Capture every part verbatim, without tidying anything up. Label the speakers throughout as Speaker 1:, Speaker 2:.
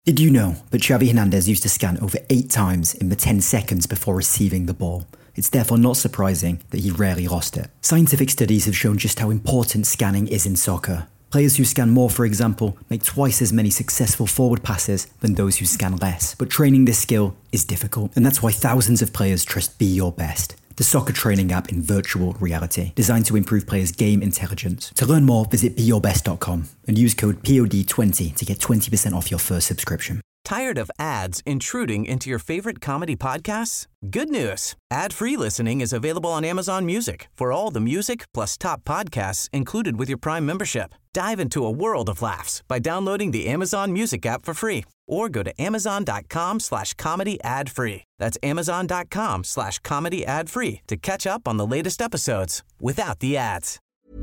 Speaker 1: Did you know that Xavi Hernandez used to scan over eight times in the ten seconds before receiving the ball? It's therefore not surprising that he rarely lost it. Scientific studies have shown just how important scanning is in soccer. Players who scan more, for example, make twice as many successful forward passes than those who scan less. But training this skill is difficult, and that's why thousands of players trust Be Your Best, the soccer training app in virtual reality, designed to improve players' game intelligence. To learn more, visit be your best dot com and use code P O D twenty to get twenty percent off your first subscription.
Speaker 2: Tired of ads intruding into your favorite comedy podcasts? Good news. Ad-free listening is available on Amazon Music for all the music plus top podcasts included with your Prime membership. Dive into a world of laughs by downloading the Amazon Music app for free or go to amazon.com slash comedy ad free. That's amazon.com slash comedy ad free to catch up on the latest episodes without the ads.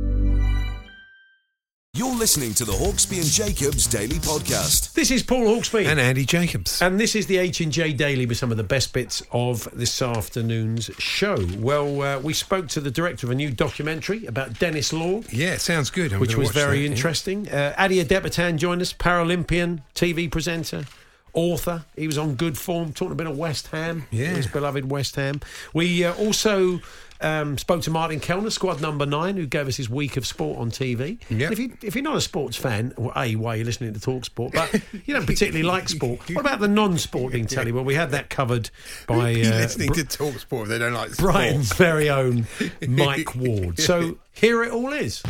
Speaker 3: You're listening to the Hawksby and Jacobs Daily Podcast.
Speaker 4: This is Paul Hawksby.
Speaker 5: And Andy Jacobs.
Speaker 4: And this is the H and J Daily with some of the best bits of this afternoon's show. Well, uh, we spoke to the director of a new documentary about Denis Law.
Speaker 5: Yeah, it sounds good. I'm
Speaker 4: which was very
Speaker 5: that,
Speaker 4: interesting.
Speaker 5: Yeah.
Speaker 4: Uh, Adi Adepitan joined us, Paralympian, T V presenter, author. He was on good form, talking a bit of West Ham,
Speaker 5: yeah.
Speaker 4: his beloved West Ham. We uh, also... Um, spoke to Martin Kellner, squad number nine, who gave us his week of sport on T V.
Speaker 5: Yep.
Speaker 4: If, you, if you're not a sports fan, well, A, why are you listening to Talk Sport? But you don't particularly like sport. What about the non-sporting telly? Well, we had that covered by...
Speaker 5: Uh,
Speaker 4: uh,
Speaker 5: listening
Speaker 4: Br-
Speaker 5: to Talk Sport if they don't like sport.
Speaker 4: Brighton's very own Mike Ward. So here it all is.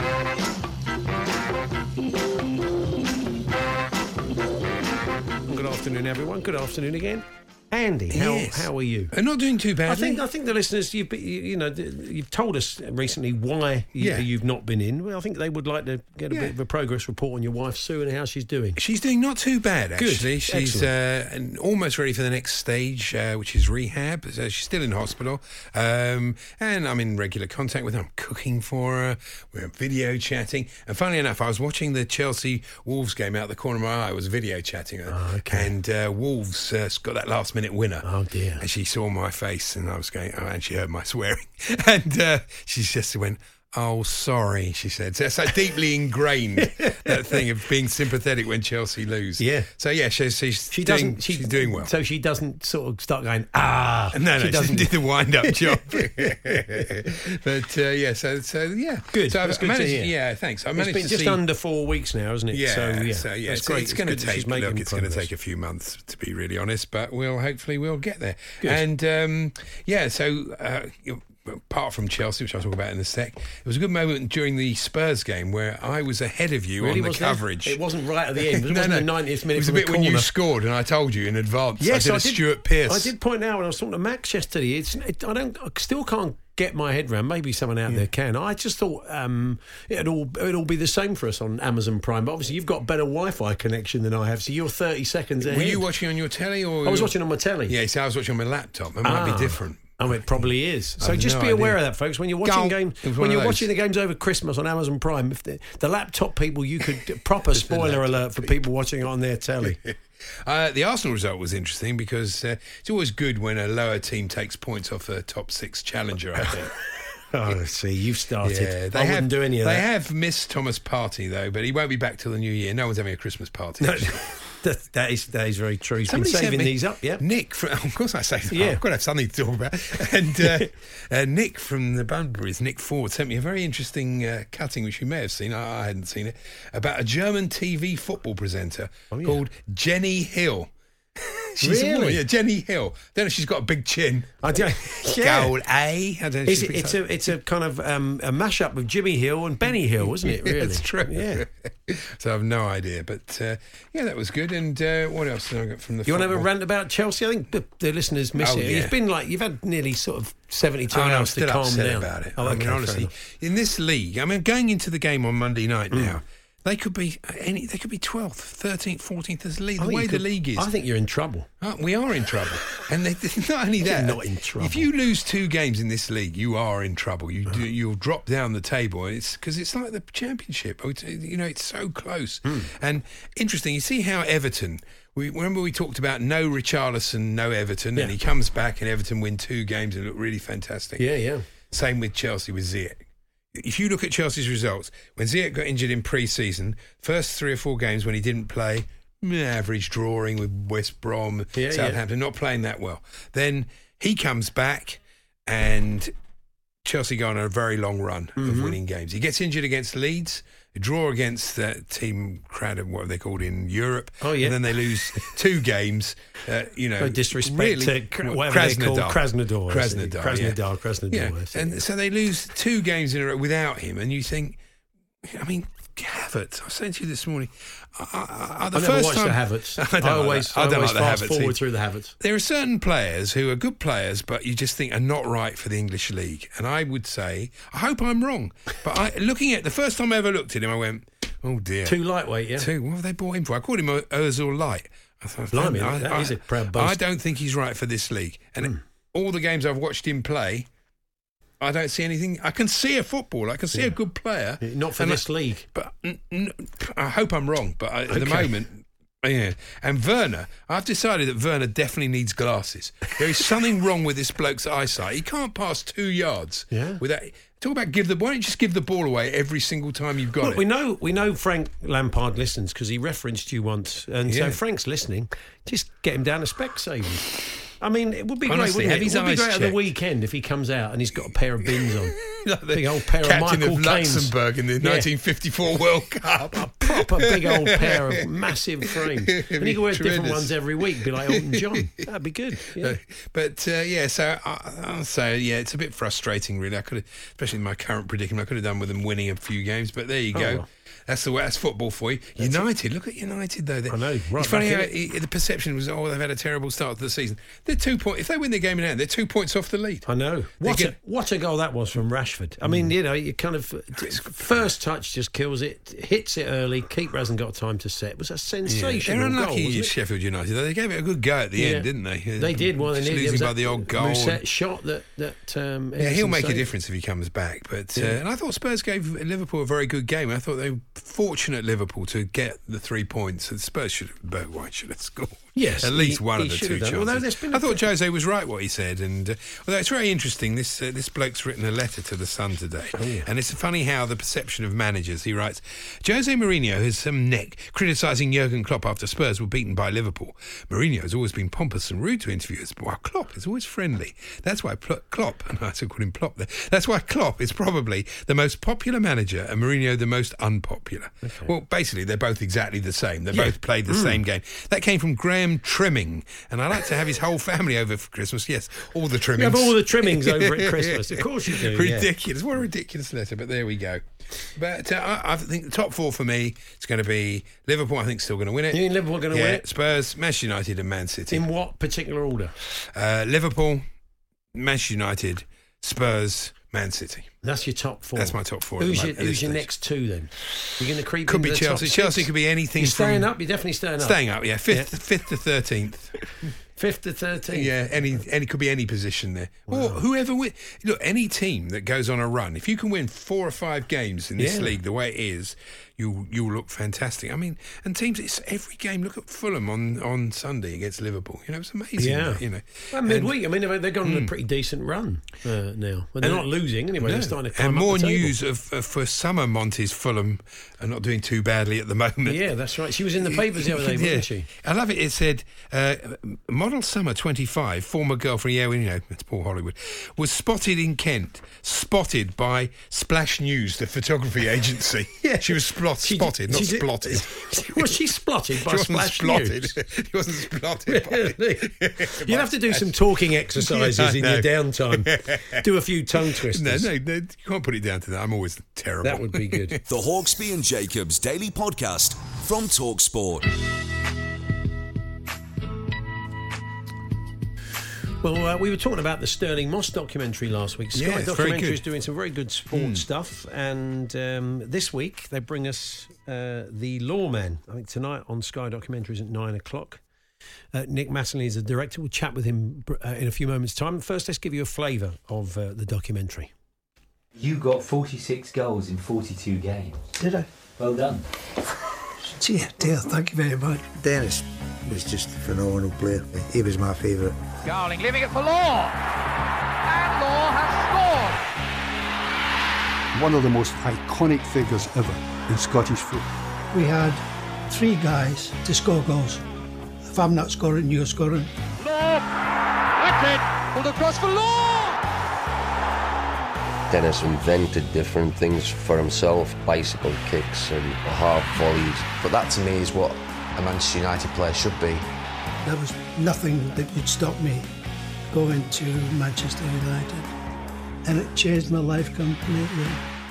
Speaker 4: Good afternoon, everyone. Good afternoon again. Andy, how
Speaker 5: yes.
Speaker 4: how are you?
Speaker 5: I'm not doing too badly.
Speaker 4: I think I think the listeners, you've you, you know you've told us recently why you,
Speaker 5: yeah.
Speaker 4: you've not been in. Well, I think they would like to get a
Speaker 5: yeah.
Speaker 4: bit of a progress report on your wife Sue and how she's doing.
Speaker 5: She's doing not too bad, actually.
Speaker 4: Good.
Speaker 5: She's uh, almost ready for the next stage, uh, which is rehab. So she's still in hospital, um, and I'm in regular contact with her. I'm cooking for her. We're video chatting, and funnily enough, I was watching the Chelsea Wolves game out the corner of my eye. I was video chatting her,
Speaker 4: oh, okay.
Speaker 5: and uh, Wolves uh, got that last minute winner.
Speaker 4: Oh dear.
Speaker 5: And she saw my face, and I was going, oh, and she heard my swearing. And uh, she just went, oh, sorry, she said. So it's so deeply ingrained, that thing of being sympathetic when Chelsea lose.
Speaker 4: Yeah.
Speaker 5: So, yeah, she, she's,
Speaker 4: she
Speaker 5: doing,
Speaker 4: doesn't, she,
Speaker 5: she's doing well.
Speaker 4: So she doesn't sort of start going, ah.
Speaker 5: No, no,
Speaker 4: she doesn't
Speaker 5: do the wind-up job. But, uh, yeah, so, so, yeah.
Speaker 4: Good.
Speaker 5: So
Speaker 4: That's
Speaker 5: I
Speaker 4: good
Speaker 5: managed,
Speaker 4: to hear.
Speaker 5: Yeah, thanks. I managed
Speaker 4: it's been
Speaker 5: to
Speaker 4: just
Speaker 5: see,
Speaker 4: under four weeks now, isn't it?
Speaker 5: Yeah,
Speaker 4: so, yeah,
Speaker 5: so, yeah
Speaker 4: that's
Speaker 5: it's,
Speaker 4: great.
Speaker 5: it's going to
Speaker 4: good that she's
Speaker 5: take, look,
Speaker 4: making
Speaker 5: it's going to
Speaker 4: progress.
Speaker 5: take a few months, to be really honest, but we'll, hopefully, we'll get there.
Speaker 4: Good.
Speaker 5: And, um, yeah, so, uh, apart from Chelsea, which I'll talk about in a sec, it was a good moment during the Spurs game where I was ahead of you
Speaker 4: really
Speaker 5: on the
Speaker 4: was
Speaker 5: coverage.
Speaker 4: There? It wasn't right at the end. It
Speaker 5: no,
Speaker 4: wasn't
Speaker 5: no.
Speaker 4: the ninetieth minute.
Speaker 5: It was a
Speaker 4: from
Speaker 5: bit
Speaker 4: the
Speaker 5: when you
Speaker 4: corner.
Speaker 5: scored, and I told you in advance.
Speaker 4: Yes,
Speaker 5: I did
Speaker 4: I
Speaker 5: a
Speaker 4: did,
Speaker 5: Stuart Pearce.
Speaker 4: I did point out when I was talking to Max yesterday. It's it, I don't. I still can't get my head around. Maybe someone out
Speaker 5: yeah.
Speaker 4: there can. I just thought um, it'd all it'd all be the same for us on Amazon Prime. But obviously, you've got better Wi-Fi connection than I have, so you're thirty seconds ahead.
Speaker 5: Were you watching on your telly, or
Speaker 4: I was watching on my telly.
Speaker 5: Yeah, so I was watching on my laptop. It might
Speaker 4: Ah.
Speaker 5: be different.
Speaker 4: Oh, it probably is. So
Speaker 5: I've
Speaker 4: just
Speaker 5: no
Speaker 4: be aware
Speaker 5: idea.
Speaker 4: of that, folks. When you're watching
Speaker 5: Go.
Speaker 4: game,
Speaker 5: It was
Speaker 4: when
Speaker 5: one
Speaker 4: you're
Speaker 5: of
Speaker 4: watching
Speaker 5: those.
Speaker 4: the games over Christmas on Amazon Prime, if the, the laptop people, you could proper spoiler alert for people watching it on their telly.
Speaker 5: Uh, the Arsenal result was interesting because uh, it's always good when a lower team takes points off a top six challenger, I think.
Speaker 4: Oh, see, you've started.
Speaker 5: Yeah, they
Speaker 4: I
Speaker 5: have,
Speaker 4: wouldn't do any of
Speaker 5: they
Speaker 4: that.
Speaker 5: They have missed Thomas Partey, though, but he won't be back till the new year. No one's having a Christmas party.
Speaker 4: No, that, that is that is very true. He's
Speaker 5: Somebody
Speaker 4: been saving
Speaker 5: sent me-
Speaker 4: these up, yeah.
Speaker 5: Nick, from, of course I say that.
Speaker 4: Yeah.
Speaker 5: I've got to have something to talk about. And uh, uh, Nick from the Bunburys, Nick Ford, sent me a very interesting uh, cutting, which you may have seen, I, I hadn't seen it, about a German T V football presenter
Speaker 4: Oh, yeah.
Speaker 5: called Jenny Hill. She's a
Speaker 4: Really?
Speaker 5: woman, yeah, Jenny Hill. Don't know if she's got a big chin.
Speaker 4: I do, yeah.
Speaker 5: Goal A. I don't know if
Speaker 4: Is
Speaker 5: she's
Speaker 4: it,
Speaker 5: picked
Speaker 4: it's
Speaker 5: up-
Speaker 4: a it's a kind of um, a mashup of Jimmy Hill and Benny Hill, isn't it? Really,
Speaker 5: That's true.
Speaker 4: Yeah.
Speaker 5: So I've no idea, but uh, yeah, that was good. And uh, what else did I get from the?
Speaker 4: You want to have a
Speaker 5: football?
Speaker 4: rant about Chelsea? I think the, the listeners miss
Speaker 5: Oh,
Speaker 4: it.
Speaker 5: yeah.
Speaker 4: It's been like you've had nearly sort of seventy-two
Speaker 5: Oh, no, I'm
Speaker 4: hours to
Speaker 5: still
Speaker 4: calm
Speaker 5: upset
Speaker 4: down
Speaker 5: about it.
Speaker 4: Oh,
Speaker 5: I
Speaker 4: okay,
Speaker 5: mean,
Speaker 4: fair
Speaker 5: honestly,
Speaker 4: enough.
Speaker 5: in this league, I mean, going into the game on Monday night
Speaker 4: Mm.
Speaker 5: now, they could be any. They could be twelfth, thirteenth, fourteenth as the league.
Speaker 4: I
Speaker 5: The
Speaker 4: think
Speaker 5: way
Speaker 4: you
Speaker 5: the
Speaker 4: could-
Speaker 5: league is,
Speaker 4: I think you're in trouble.
Speaker 5: Uh, we are in trouble. And they, not only that,
Speaker 4: You're not in trouble.
Speaker 5: if you lose two games in this league, you are in trouble. You do, you'll drop down the table. It's because it's like the Championship. It's, you know, it's so close.
Speaker 4: Mm.
Speaker 5: And interesting, you see how Everton. We remember we talked about no Richarlison, no Everton,
Speaker 4: Yeah.
Speaker 5: and he comes back and Everton win two games and look really fantastic.
Speaker 4: Yeah, yeah.
Speaker 5: Same with Chelsea with Ziyech. If you look at Chelsea's results, when Ziyech got injured in pre-season, first three or four games when he didn't play, average drawing with West Brom,
Speaker 4: Yeah,
Speaker 5: Southampton, not playing that well. Then he comes back and Chelsea go on a very long run
Speaker 4: Mm-hmm.
Speaker 5: of winning games. He gets injured against Leeds, a draw against that team crowd of what they called in Europe.
Speaker 4: Oh, yeah.
Speaker 5: And then they lose two games. Uh, you know,
Speaker 4: No disrespect
Speaker 5: really,
Speaker 4: to Kra- whatever they call Krasnodar.
Speaker 5: Krasnodar,
Speaker 4: Krasnodar,
Speaker 5: yeah.
Speaker 4: Krasnodar.
Speaker 5: Yeah.
Speaker 4: I think.
Speaker 5: And so they lose two games in a row without him, and you think, I mean, Havertz. I was saying to you this morning. I, I, I, the
Speaker 4: I never
Speaker 5: first
Speaker 4: watched
Speaker 5: time,
Speaker 4: the Havertz.
Speaker 5: I, don't
Speaker 4: I
Speaker 5: like
Speaker 4: always,
Speaker 5: that. I
Speaker 4: I
Speaker 5: don't
Speaker 4: always
Speaker 5: like
Speaker 4: fast
Speaker 5: the Havertz.
Speaker 4: forward through the Havertz.
Speaker 5: There are certain players who are good players, but you just think are not right for the English league. And I would say, I hope I'm wrong. But I, looking at the first time I ever looked at him, I went, oh dear.
Speaker 4: Too lightweight, yeah.
Speaker 5: Two. What have they bought him for? I called him Ozil Light. I thought,
Speaker 4: Blimey,
Speaker 5: I,
Speaker 4: that
Speaker 5: I,
Speaker 4: is a proud boast.
Speaker 5: I don't think he's right for this league. And
Speaker 4: Mm.
Speaker 5: all the games I've watched him play, I don't see anything. I can see a football. I can see
Speaker 4: Yeah.
Speaker 5: a good player.
Speaker 4: Not for
Speaker 5: And
Speaker 4: this
Speaker 5: I,
Speaker 4: league.
Speaker 5: But n- n- I hope I'm wrong. But I, at the
Speaker 4: Okay.
Speaker 5: moment, yeah. And Werner, I've decided that Werner definitely needs glasses. There is something wrong with this bloke's eyesight. He can't pass two yards.
Speaker 4: Yeah.
Speaker 5: Without talk about give the. Why don't you just give the ball away every single time you've got
Speaker 4: Look,
Speaker 5: it?
Speaker 4: we know we know Frank Lampard listens because he referenced you once, and
Speaker 5: Yeah.
Speaker 4: so Frank's listening. Just get him down to Specsavers. I mean, it would be
Speaker 5: Honestly,
Speaker 4: great,
Speaker 5: have
Speaker 4: wouldn't it?
Speaker 5: his
Speaker 4: It would be
Speaker 5: eyes
Speaker 4: great at the
Speaker 5: checked.
Speaker 4: weekend if he comes out and he's got a pair of bins on.
Speaker 5: Like the
Speaker 4: big old pair of
Speaker 5: captain
Speaker 4: Michael
Speaker 5: of
Speaker 4: Caines.
Speaker 5: Luxembourg in the
Speaker 4: Yeah.
Speaker 5: nineteen fifty-four World Cup.
Speaker 4: A proper big old pair of massive frames.
Speaker 5: It'd
Speaker 4: And
Speaker 5: be
Speaker 4: he could wear different
Speaker 5: tremendous.
Speaker 4: ones every week, be like Elton John. That'd be good. Yeah.
Speaker 5: But uh, yeah, so I, I'll say yeah, it's a bit frustrating, really. I could, have, especially in my current predicament, I could have done with them winning a few games. But there you
Speaker 4: Oh,
Speaker 5: go.
Speaker 4: well.
Speaker 5: That's the way. That's football for you. United. Look at United though. They-
Speaker 4: I know, right
Speaker 5: It's funny
Speaker 4: back
Speaker 5: how
Speaker 4: in
Speaker 5: it, the perception was, oh, they've had a terrible start to the season. They're two points. If they win their game in hand, they're two points off the lead.
Speaker 4: I know.
Speaker 5: They
Speaker 4: What
Speaker 5: get-
Speaker 4: a, what a goal that was from Rashford. I mean, you know, you kind of first touch just kills it, hits it early. Keeper hasn't got time to set. It was a
Speaker 5: Yeah.
Speaker 4: sensational
Speaker 5: They're
Speaker 4: goal.
Speaker 5: unlucky,
Speaker 4: wasn't it?
Speaker 5: Sheffield United. Though. They gave it a good go at the
Speaker 4: Yeah.
Speaker 5: end, didn't they?
Speaker 4: They did. Well, they
Speaker 5: Just
Speaker 4: nearly
Speaker 5: losing
Speaker 4: there
Speaker 5: by
Speaker 4: was
Speaker 5: the
Speaker 4: that
Speaker 5: odd goal.
Speaker 4: Musset shot that that. Um,
Speaker 5: Yeah, he'll
Speaker 4: Ederson
Speaker 5: make a
Speaker 4: saved.
Speaker 5: difference if he comes back. But uh,
Speaker 4: Yeah.
Speaker 5: and I thought Spurs gave Liverpool a very good game. I thought they were fortunate, Liverpool, to get the three points. And Spurs should have, Bert White should have scored.
Speaker 4: Yes,
Speaker 5: at least
Speaker 4: he-
Speaker 5: one
Speaker 4: he
Speaker 5: of the
Speaker 4: should
Speaker 5: two
Speaker 4: have done.
Speaker 5: chances.
Speaker 4: Although there's been
Speaker 5: I
Speaker 4: a-
Speaker 5: thought Jose was right what he said, and uh, although it's very interesting, this uh, this bloke's written a letter to the Sun today,
Speaker 4: Oh, yeah.
Speaker 5: and it's funny how the perception of managers. He writes, Jose Mourinho has some neck criticising Jurgen Klopp after Spurs were beaten by Liverpool. Mourinho has always been pompous and rude to interviewers, while Klopp is always friendly. That's why Pl- Klopp, and I still call him Plop there. That's why Klopp is probably the most popular manager, and Mourinho the most unpopular. Well, basically, they're both exactly the same. They
Speaker 4: Yeah.
Speaker 5: both played the
Speaker 4: Mm.
Speaker 5: same game. That came from Graham Trimming, and I like to have his whole family over for Christmas. Yes, all the trimmings.
Speaker 4: You have all the trimmings over at Christmas. Of course you do. yeah.
Speaker 5: Ridiculous. What a ridiculous letter, but there we go. But uh, I, I think the top four for me is going to be Liverpool. I think still going to win it.
Speaker 4: You think Liverpool are going to
Speaker 5: yeah,
Speaker 4: win it?
Speaker 5: Spurs, Manchester United, and Man City.
Speaker 4: In what particular order?
Speaker 5: Uh, Liverpool, Manchester United, Spurs, Man City.
Speaker 4: That's your top four.
Speaker 5: That's my top four. at
Speaker 4: Who's
Speaker 5: the
Speaker 4: your,
Speaker 5: moment, at
Speaker 4: who's
Speaker 5: this
Speaker 4: your
Speaker 5: stage.
Speaker 4: next two then? You're going to creep
Speaker 5: Could be
Speaker 4: into the top
Speaker 5: Chelsea.
Speaker 4: six?
Speaker 5: Chelsea could be anything.
Speaker 4: You're staying
Speaker 5: from
Speaker 4: up. You're definitely staying up.
Speaker 5: Staying up. Yeah, fifth,
Speaker 4: Yeah.
Speaker 5: fifth to thirteenth.
Speaker 4: Fifth to thirteenth.
Speaker 5: Yeah, any any could be any position there. Or whoever win. Look, any team that goes on a run, if you can win four or five games in this
Speaker 4: Yeah.
Speaker 5: league the way it is, you you will look fantastic. I mean, and teams, it's every game. Look at Fulham on, on Sunday against Liverpool. You know, it's amazing.
Speaker 4: Yeah.
Speaker 5: You know,
Speaker 4: Well, midweek. I mean, they've, they've gone on a pretty decent run uh, now. Well, they're
Speaker 5: And-
Speaker 4: not losing anyway.
Speaker 5: No.
Speaker 4: They're starting to climb
Speaker 5: and
Speaker 4: up
Speaker 5: more
Speaker 4: the table.
Speaker 5: news of, of for summer Monty's Fulham are not doing too badly at the moment.
Speaker 4: Yeah, that's right. She was in the papers the other day,
Speaker 5: Yeah.
Speaker 4: wasn't she?
Speaker 5: I love it. It said, uh, model summer twenty-five, former girlfriend, yeah, well, you know, it's Paul Hollywood, was spotted in Kent, spotted by Splash News, the photography agency.
Speaker 4: Yeah.
Speaker 5: She was splot,
Speaker 4: She-
Speaker 5: spotted, not
Speaker 4: she did-
Speaker 5: splotted.
Speaker 4: Was she splotted by
Speaker 5: She wasn't
Speaker 4: Splash
Speaker 5: splotted.
Speaker 4: News?
Speaker 5: She wasn't splotted. by-
Speaker 4: You'd have to do some talking exercises
Speaker 5: Yeah, I
Speaker 4: in
Speaker 5: know.
Speaker 4: your downtime. Do a few tongue twisters.
Speaker 5: No, no, no, you can't put it down to that. I'm always terrible.
Speaker 4: That would be good.
Speaker 3: The Hawksby and Jacobs Daily Podcast from TalkSport.
Speaker 4: Well, uh, we were talking about the Sterling Moss documentary last week. Sky
Speaker 5: Yeah, it's very
Speaker 4: Documentary is
Speaker 5: good.
Speaker 4: doing some very good sport stuff, and um, this week they bring us uh, The Lawman. I think tonight on Sky Documentaries at nine o'clock. Uh, Nick Mattingly is the director. We'll chat with him uh, in a few moments' time. First, let's give you a flavour of uh, the documentary.
Speaker 6: You got forty-six goals in forty-two games.
Speaker 7: Did I?
Speaker 6: Well done.
Speaker 7: Gee, dear, thank you very much. Dennis was just a phenomenal player. He was my favourite.
Speaker 8: Garling leaving it for Law. And Law has scored.
Speaker 9: One of the most iconic figures ever in Scottish football.
Speaker 10: We had
Speaker 9: three guys to score goals. If I'm not scoring, you're scoring.
Speaker 8: Law! That's it! Pulled across for Law!
Speaker 10: Dennis invented different things for himself, bicycle kicks and hard volleys.
Speaker 11: But that to me is what a Manchester United player should be.
Speaker 9: There was nothing that could stop me going to Manchester United. And it changed my life completely.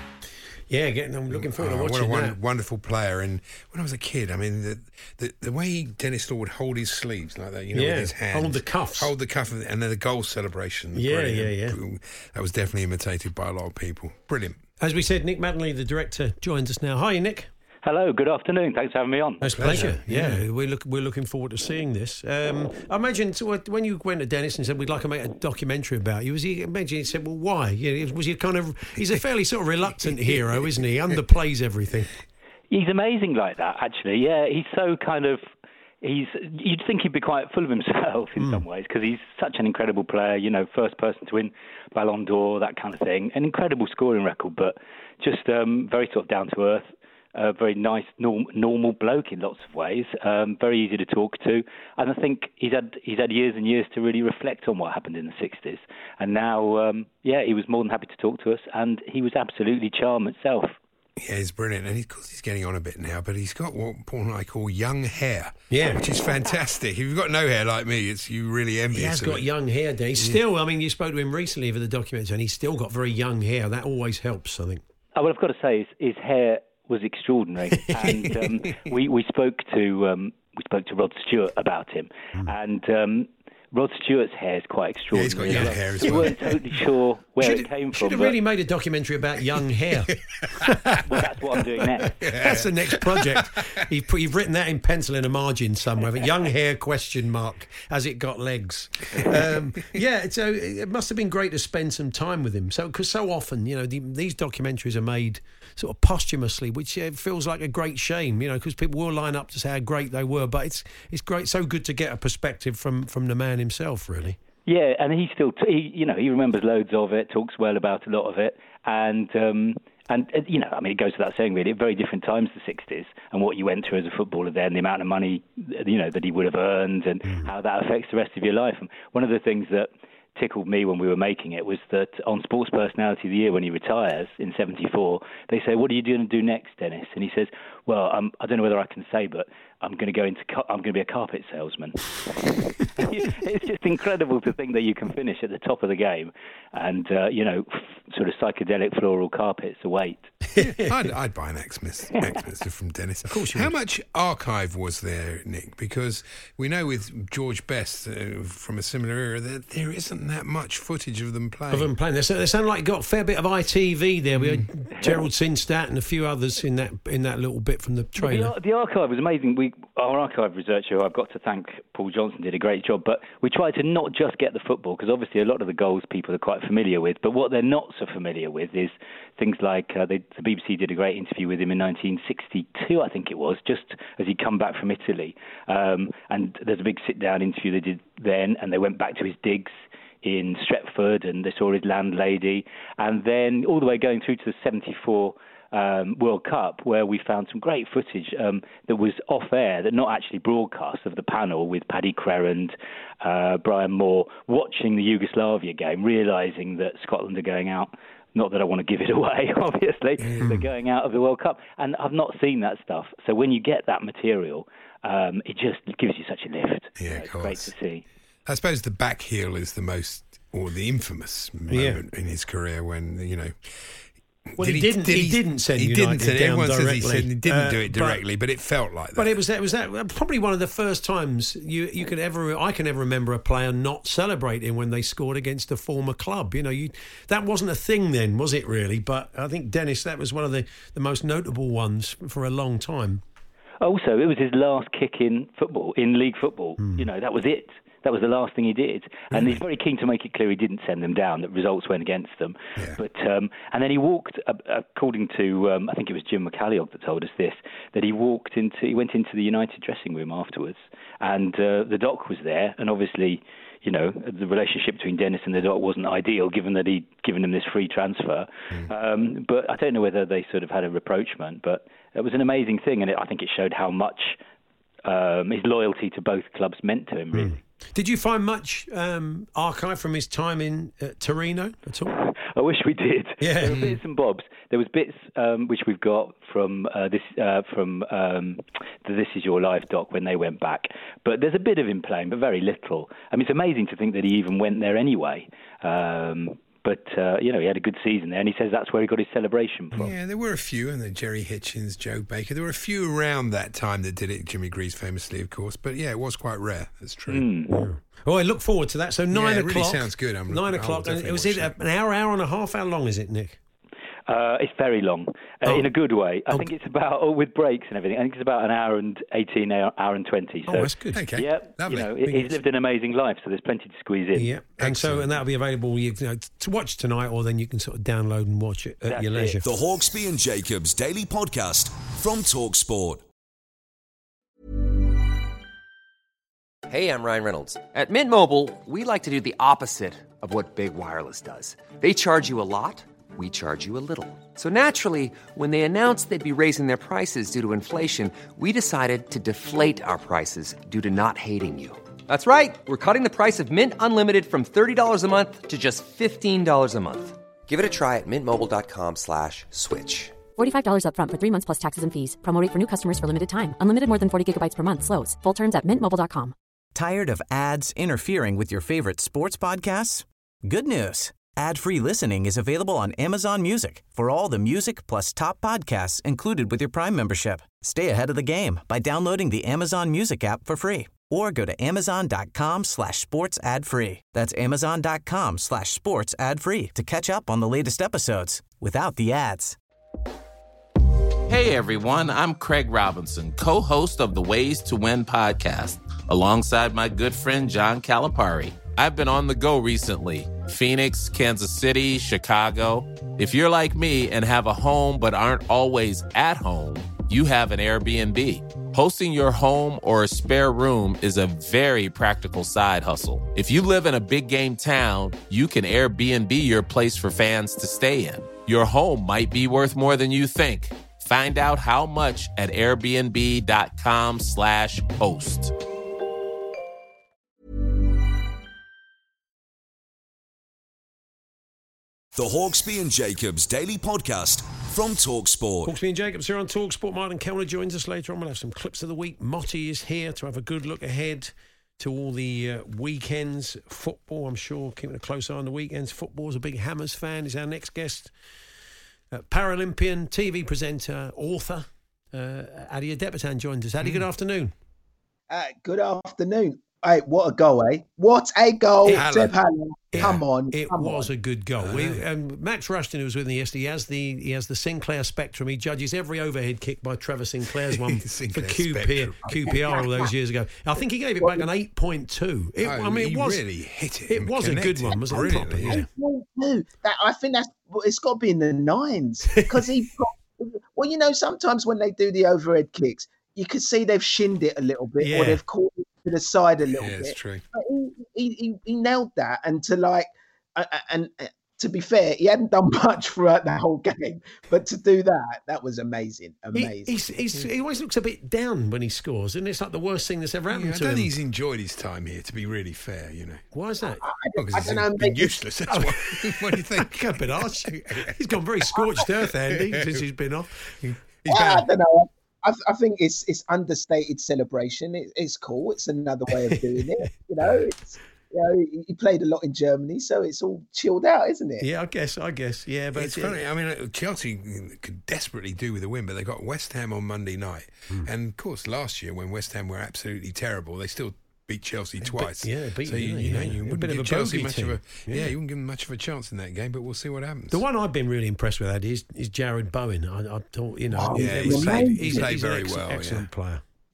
Speaker 4: Yeah, getting, I'm looking forward
Speaker 5: oh,
Speaker 4: to watching
Speaker 5: what a
Speaker 4: that.
Speaker 5: wonderful player. And when I was a kid, I mean, the the, the way Dennis Law would hold his sleeves like that, you know,
Speaker 4: Yeah,
Speaker 5: with his hands.
Speaker 4: hold the cuffs.
Speaker 5: Hold the cuff, and then the goal celebration.
Speaker 4: Yeah,
Speaker 5: Brilliant.
Speaker 4: yeah, yeah.
Speaker 5: That was definitely imitated by a lot of people. Brilliant.
Speaker 4: As we said, Nick Mattingly, the director, joins us now. Hi, Nick.
Speaker 12: Hello, good afternoon. Thanks for having me on.
Speaker 4: It's a pleasure. Yeah, yeah. We're, look, we're looking forward to seeing this. Um, I imagine so when you went to Dennis and said, we'd like to make a documentary about you, was he, imagine he said, well, why? You know, was he kind of, he's a fairly sort of reluctant hero, isn't he? He underplays everything.
Speaker 12: He's amazing like that, actually. Yeah, he's so kind of, he's, you'd think he'd be quite full of himself in mm. some ways, because he's such an incredible player, you know, first person to win Ballon d'Or, that kind of thing. An incredible scoring record, but just um, very sort of down to earth. A very nice, norm, normal bloke in lots of ways. Um, very easy to talk to, and I think he's had he's had years and years to really reflect on what happened in the sixties. And now, um, yeah, he was more than happy to talk to us, and he was absolutely charm itself.
Speaker 5: Yeah, he's brilliant, and of course he's getting on a bit now, but he's got what Paul and I call young hair.
Speaker 4: Yeah,
Speaker 5: which is fantastic. If you've got no hair like me, it's you really envious.
Speaker 4: He has got
Speaker 5: it.
Speaker 4: young hair. He's yeah. still. I mean, you spoke to him recently for the documentary, and he's still got very young hair. That always helps, I think.
Speaker 12: Oh, well, I've got to say, his, his hair was extraordinary, and um, we we spoke to um, we spoke to Rod Stewart about him, mm. and um, Rod Stewart's hair is quite extraordinary.
Speaker 5: Yeah, he's got young well. hair as
Speaker 12: we
Speaker 5: well.
Speaker 12: weren't totally sure where
Speaker 4: should,
Speaker 12: it came
Speaker 4: should
Speaker 12: from.
Speaker 4: Should have really made a documentary about young hair.
Speaker 12: Well, that's what I'm doing next.
Speaker 4: That's the next project. You've, put, you've written that in pencil in a margin somewhere. But young hair question mark. Has it got legs? Um, yeah, so it must have been great to spend some time with him. So because so often, you know, the, these documentaries are made sort of posthumously, which uh, feels like a great shame, you know, because people will line up to say how great they were. But it's it's great, so good to get a perspective from from the man himself, really.
Speaker 12: Yeah, and he still, t- he, you know, he remembers loads of it, talks well about a lot of it, and um, and uh, you know, I mean, it goes without saying, really, at very different times, the sixties, and what you went through as a footballer then, the amount of money, you know, that he would have earned, and mm. how that affects the rest of your life. And one of the things that tickled me when we were making it was that on Sports Personality of the Year, when he retires in seventy-four, they say, "What are you going to do next, Dennis?" And he says, "Well, um, I don't know whether I can say, but I'm going to go into car- I'm going to be a carpet salesman." It's just incredible to think that you can finish at the top of the game, and uh, you know, sort of psychedelic floral carpets await.
Speaker 5: I'd, I'd buy an Xmas, Xmas from Dennis.
Speaker 4: Of course you
Speaker 5: How
Speaker 4: would.
Speaker 5: much archive was there, Nick? Because we know with George Best uh, from a similar era that there isn't that much footage of them playing.
Speaker 4: Of them playing. They sound, they sound like got a fair bit of I T V there. We had Gerald Sinstat and a few others in that in that little bit from the trailer.
Speaker 12: The, the archive was amazing. We, our archive researcher, who I've got to thank, Paul Johnson, did a great job. But we tried to not just get the football, because obviously a lot of the goals people are quite familiar with. But what they're not so familiar with is things like uh, they, the B B C did a great interview with him in nineteen sixty-two, I think it was, just as he'd come back from Italy. Um, and there's a big sit-down interview they did then, and they went back to his digs in Stretford, and they saw his landlady, and then all the way going through to the seventy-four um, World Cup, where we found some great footage um, that was off-air, that not actually broadcast, of the panel with Paddy Crerand, uh, Brian Moore, watching the Yugoslavia game, realising that Scotland are going out. Not that I want to give it away, obviously. Mm. They're going out of the World Cup. And I've not seen that stuff. So when you get that material, um, it just gives you such a lift.
Speaker 5: Yeah,
Speaker 12: you know,
Speaker 5: of
Speaker 12: it's
Speaker 5: course.
Speaker 12: great to see.
Speaker 5: I suppose the back heel is the most, or the infamous moment yeah. in his career when, you know...
Speaker 4: Well, he, he didn't. Did he, he didn't send
Speaker 5: he
Speaker 4: United
Speaker 5: didn't send,
Speaker 4: down
Speaker 5: everyone
Speaker 4: directly.
Speaker 5: Says he, said he didn't
Speaker 4: uh,
Speaker 5: do it directly, but, but it felt like that.
Speaker 4: But it was that. Was that probably one of the first times you you could ever I can ever remember a player not celebrating when they scored against a former club. You know, you that wasn't a thing then, was it really? But I think Dennis, that was one of the, the most notable ones for a long time.
Speaker 12: Also, it was his last kick in football, in league football. Mm. You know, that was it. That was the last thing he did. And mm. he's very keen to make it clear he didn't send them down, that results went against them.
Speaker 5: Yeah.
Speaker 12: But um, and then he walked, uh, according to, um, I think it was Jim McCalliog that told us this, that he walked into, he went into the United dressing room afterwards, and uh, the doc was there, and obviously, you know, the relationship between Dennis and the doc wasn't ideal, given that he'd given him this free transfer. Mm. Um, but I don't know whether they sort of had a rapprochement, but it was an amazing thing, and it, I think it showed how much um, his loyalty to both clubs meant to him, really. Mm.
Speaker 4: Did you find much um, archive from his time in uh, Torino at all?
Speaker 12: I wish we did.
Speaker 4: Yeah.
Speaker 12: There were bits and bobs. There was bits um, which we've got from uh, this uh, from um, the This Is Your Life doc when they went back. But there's a bit of him playing, but very little. I mean, it's amazing to think that he even went there anyway. Um, But, uh, you know, he had a good season there, and he says that's where he got his celebration from.
Speaker 5: Yeah, there were a few, and then Jerry Hitchens, Joe Baker. There were a few around that time that did it. Jimmy Greaves famously, of course. But, yeah, it was quite rare. That's true.
Speaker 12: Mm.
Speaker 4: Yeah. Oh, I look forward to that. So nine
Speaker 5: yeah, it
Speaker 4: o'clock.
Speaker 5: really sounds good. I'm
Speaker 4: nine o'clock. And it was it an hour, hour and a half? How long is it, Nick?
Speaker 12: Uh, it's very long, uh, oh. in a good way. I oh. think it's about, oh, with breaks and everything, I think it's about an hour and eighteen, hour, hour and twenty. So,
Speaker 5: oh, that's good. Okay,
Speaker 12: yeah,
Speaker 5: lovely.
Speaker 12: You know, he's lived an amazing life, so there's plenty to squeeze in.
Speaker 4: Yeah, and Excellent. so and that'll be available you know, to watch tonight, or then you can sort of download and watch it at
Speaker 12: that's
Speaker 4: your leisure.
Speaker 3: It. The Hawksbee and Jacobs Daily Podcast from TalkSport.
Speaker 13: Hey, I'm Ryan Reynolds. At Mint Mobile, we like to do the opposite of what Big Wireless does. They charge you a lot. We charge you a little. So naturally, when they announced they'd be raising their prices due to inflation, we decided to deflate our prices due to not hating you. That's right. We're cutting the price of Mint Unlimited from thirty dollars a month to just fifteen dollars a month. Give it a try at mintmobile.com slash switch.
Speaker 14: forty-five dollars up front for three months plus taxes and fees. Promo rate for new customers for limited time. Unlimited more than forty gigabytes per month. Slows full terms at mint mobile dot com.
Speaker 2: Tired of ads interfering with your favorite sports podcasts? Good news. Ad-free listening is available on Amazon Music for all the music plus top podcasts included with your Prime membership. Stay ahead of the game by downloading the Amazon Music app for free or go to amazon.com slash sports ad free. That's amazon.com slash sports ad free to catch up on the latest episodes without the ads.
Speaker 15: Hey everyone, I'm Craig Robinson, co-host of the Ways to Win podcast, alongside my good friend John Calipari. I've been on the go recently. Phoenix, Kansas City, Chicago. If you're like me and have a home but aren't always at home, you have an Airbnb. Hosting your home or a spare room is a very practical side hustle. If you live in a big game town, you can Airbnb your place for fans to stay in. Your home might be worth more than you think. Find out how much at airbnb.com slash host.
Speaker 3: The Hawksbee and Jacobs Daily Podcast from TalkSport.
Speaker 4: Hawksbee and Jacobs here on TalkSport. Martin Kellner joins us later on. We'll have some clips of the week. Motti is here to have a good look ahead to all the uh, weekends. Football, I'm sure, keeping a close eye on the weekends. Football's a big Hammers fan. He's our next guest. Uh, Paralympian, T V presenter, author, uh, Adi Adepitan joins us. Adi, mm. good afternoon.
Speaker 16: Uh, good afternoon. Hey, what a goal, eh? What a goal, Deb Haller. Come on.
Speaker 4: It
Speaker 16: come
Speaker 4: was
Speaker 16: on.
Speaker 4: a good goal. We, um, Max Rushton, who was with me yesterday, he has the he has the Sinclair Spectrum. He judges every overhead kick by Trevor Sinclair's one for Q P, Q P R all those years ago. I think he gave it back an eight point two.
Speaker 5: It,
Speaker 4: oh, I mean,
Speaker 5: he
Speaker 4: it was
Speaker 5: really hit it.
Speaker 4: It was a good one, was it? Proper, yeah.
Speaker 16: eight point two. That, I think that's it's got to be in the nines because he. Well, you know, sometimes when they do the overhead kicks, you can see they've shinned it a little bit, yeah. or they've caught it to the side a little
Speaker 5: yeah,
Speaker 16: bit.
Speaker 5: That's true.
Speaker 16: But he, he, he nailed that, and to like, uh, and uh, to be fair, he hadn't done much throughout the whole game, but to do that, that was amazing, amazing.
Speaker 4: He, he's, he's, he always looks a bit down when he scores, and it's like the worst thing that's ever happened
Speaker 5: yeah,
Speaker 4: to him.
Speaker 5: I don't think he's enjoyed his time here, to be really fair, you know.
Speaker 4: Why is that?
Speaker 16: I, I,
Speaker 5: well,
Speaker 16: I
Speaker 5: he's
Speaker 16: don't know.
Speaker 5: been useless. That's what, what do you think?
Speaker 4: A bit harsh. He's gone very scorched earth, Andy, since he's been off.
Speaker 5: He's
Speaker 16: I don't know. I, I think it's it's understated celebration. It, it's cool. It's another way of doing it. You know, it's you know he played a lot in Germany, so it's all chilled out, isn't it?
Speaker 4: Yeah, I guess. I guess. Yeah, but
Speaker 5: it's yeah. funny. I mean, Chelsea could desperately do with a win, but they got West Ham on Monday night, mm. and of course, last year when West Ham were absolutely terrible, they still beat Chelsea twice.
Speaker 4: But, yeah, beat
Speaker 5: so you,
Speaker 4: them,
Speaker 5: you know
Speaker 4: yeah.
Speaker 5: you
Speaker 4: a
Speaker 5: wouldn't
Speaker 4: bit
Speaker 5: give
Speaker 4: of a
Speaker 5: Chelsea much
Speaker 4: team.
Speaker 5: of a
Speaker 4: yeah.
Speaker 5: yeah, you wouldn't give them much of a chance in that game. But we'll see what happens.
Speaker 4: The one I've been really impressed with, that is is Jared Bowen. I, I thought you know,
Speaker 5: oh, yeah,
Speaker 4: he's,
Speaker 5: he's played,
Speaker 4: he's,
Speaker 5: he's played
Speaker 4: he's
Speaker 5: very
Speaker 4: an excellent,
Speaker 5: well.
Speaker 4: Excellent
Speaker 5: yeah.
Speaker 4: player.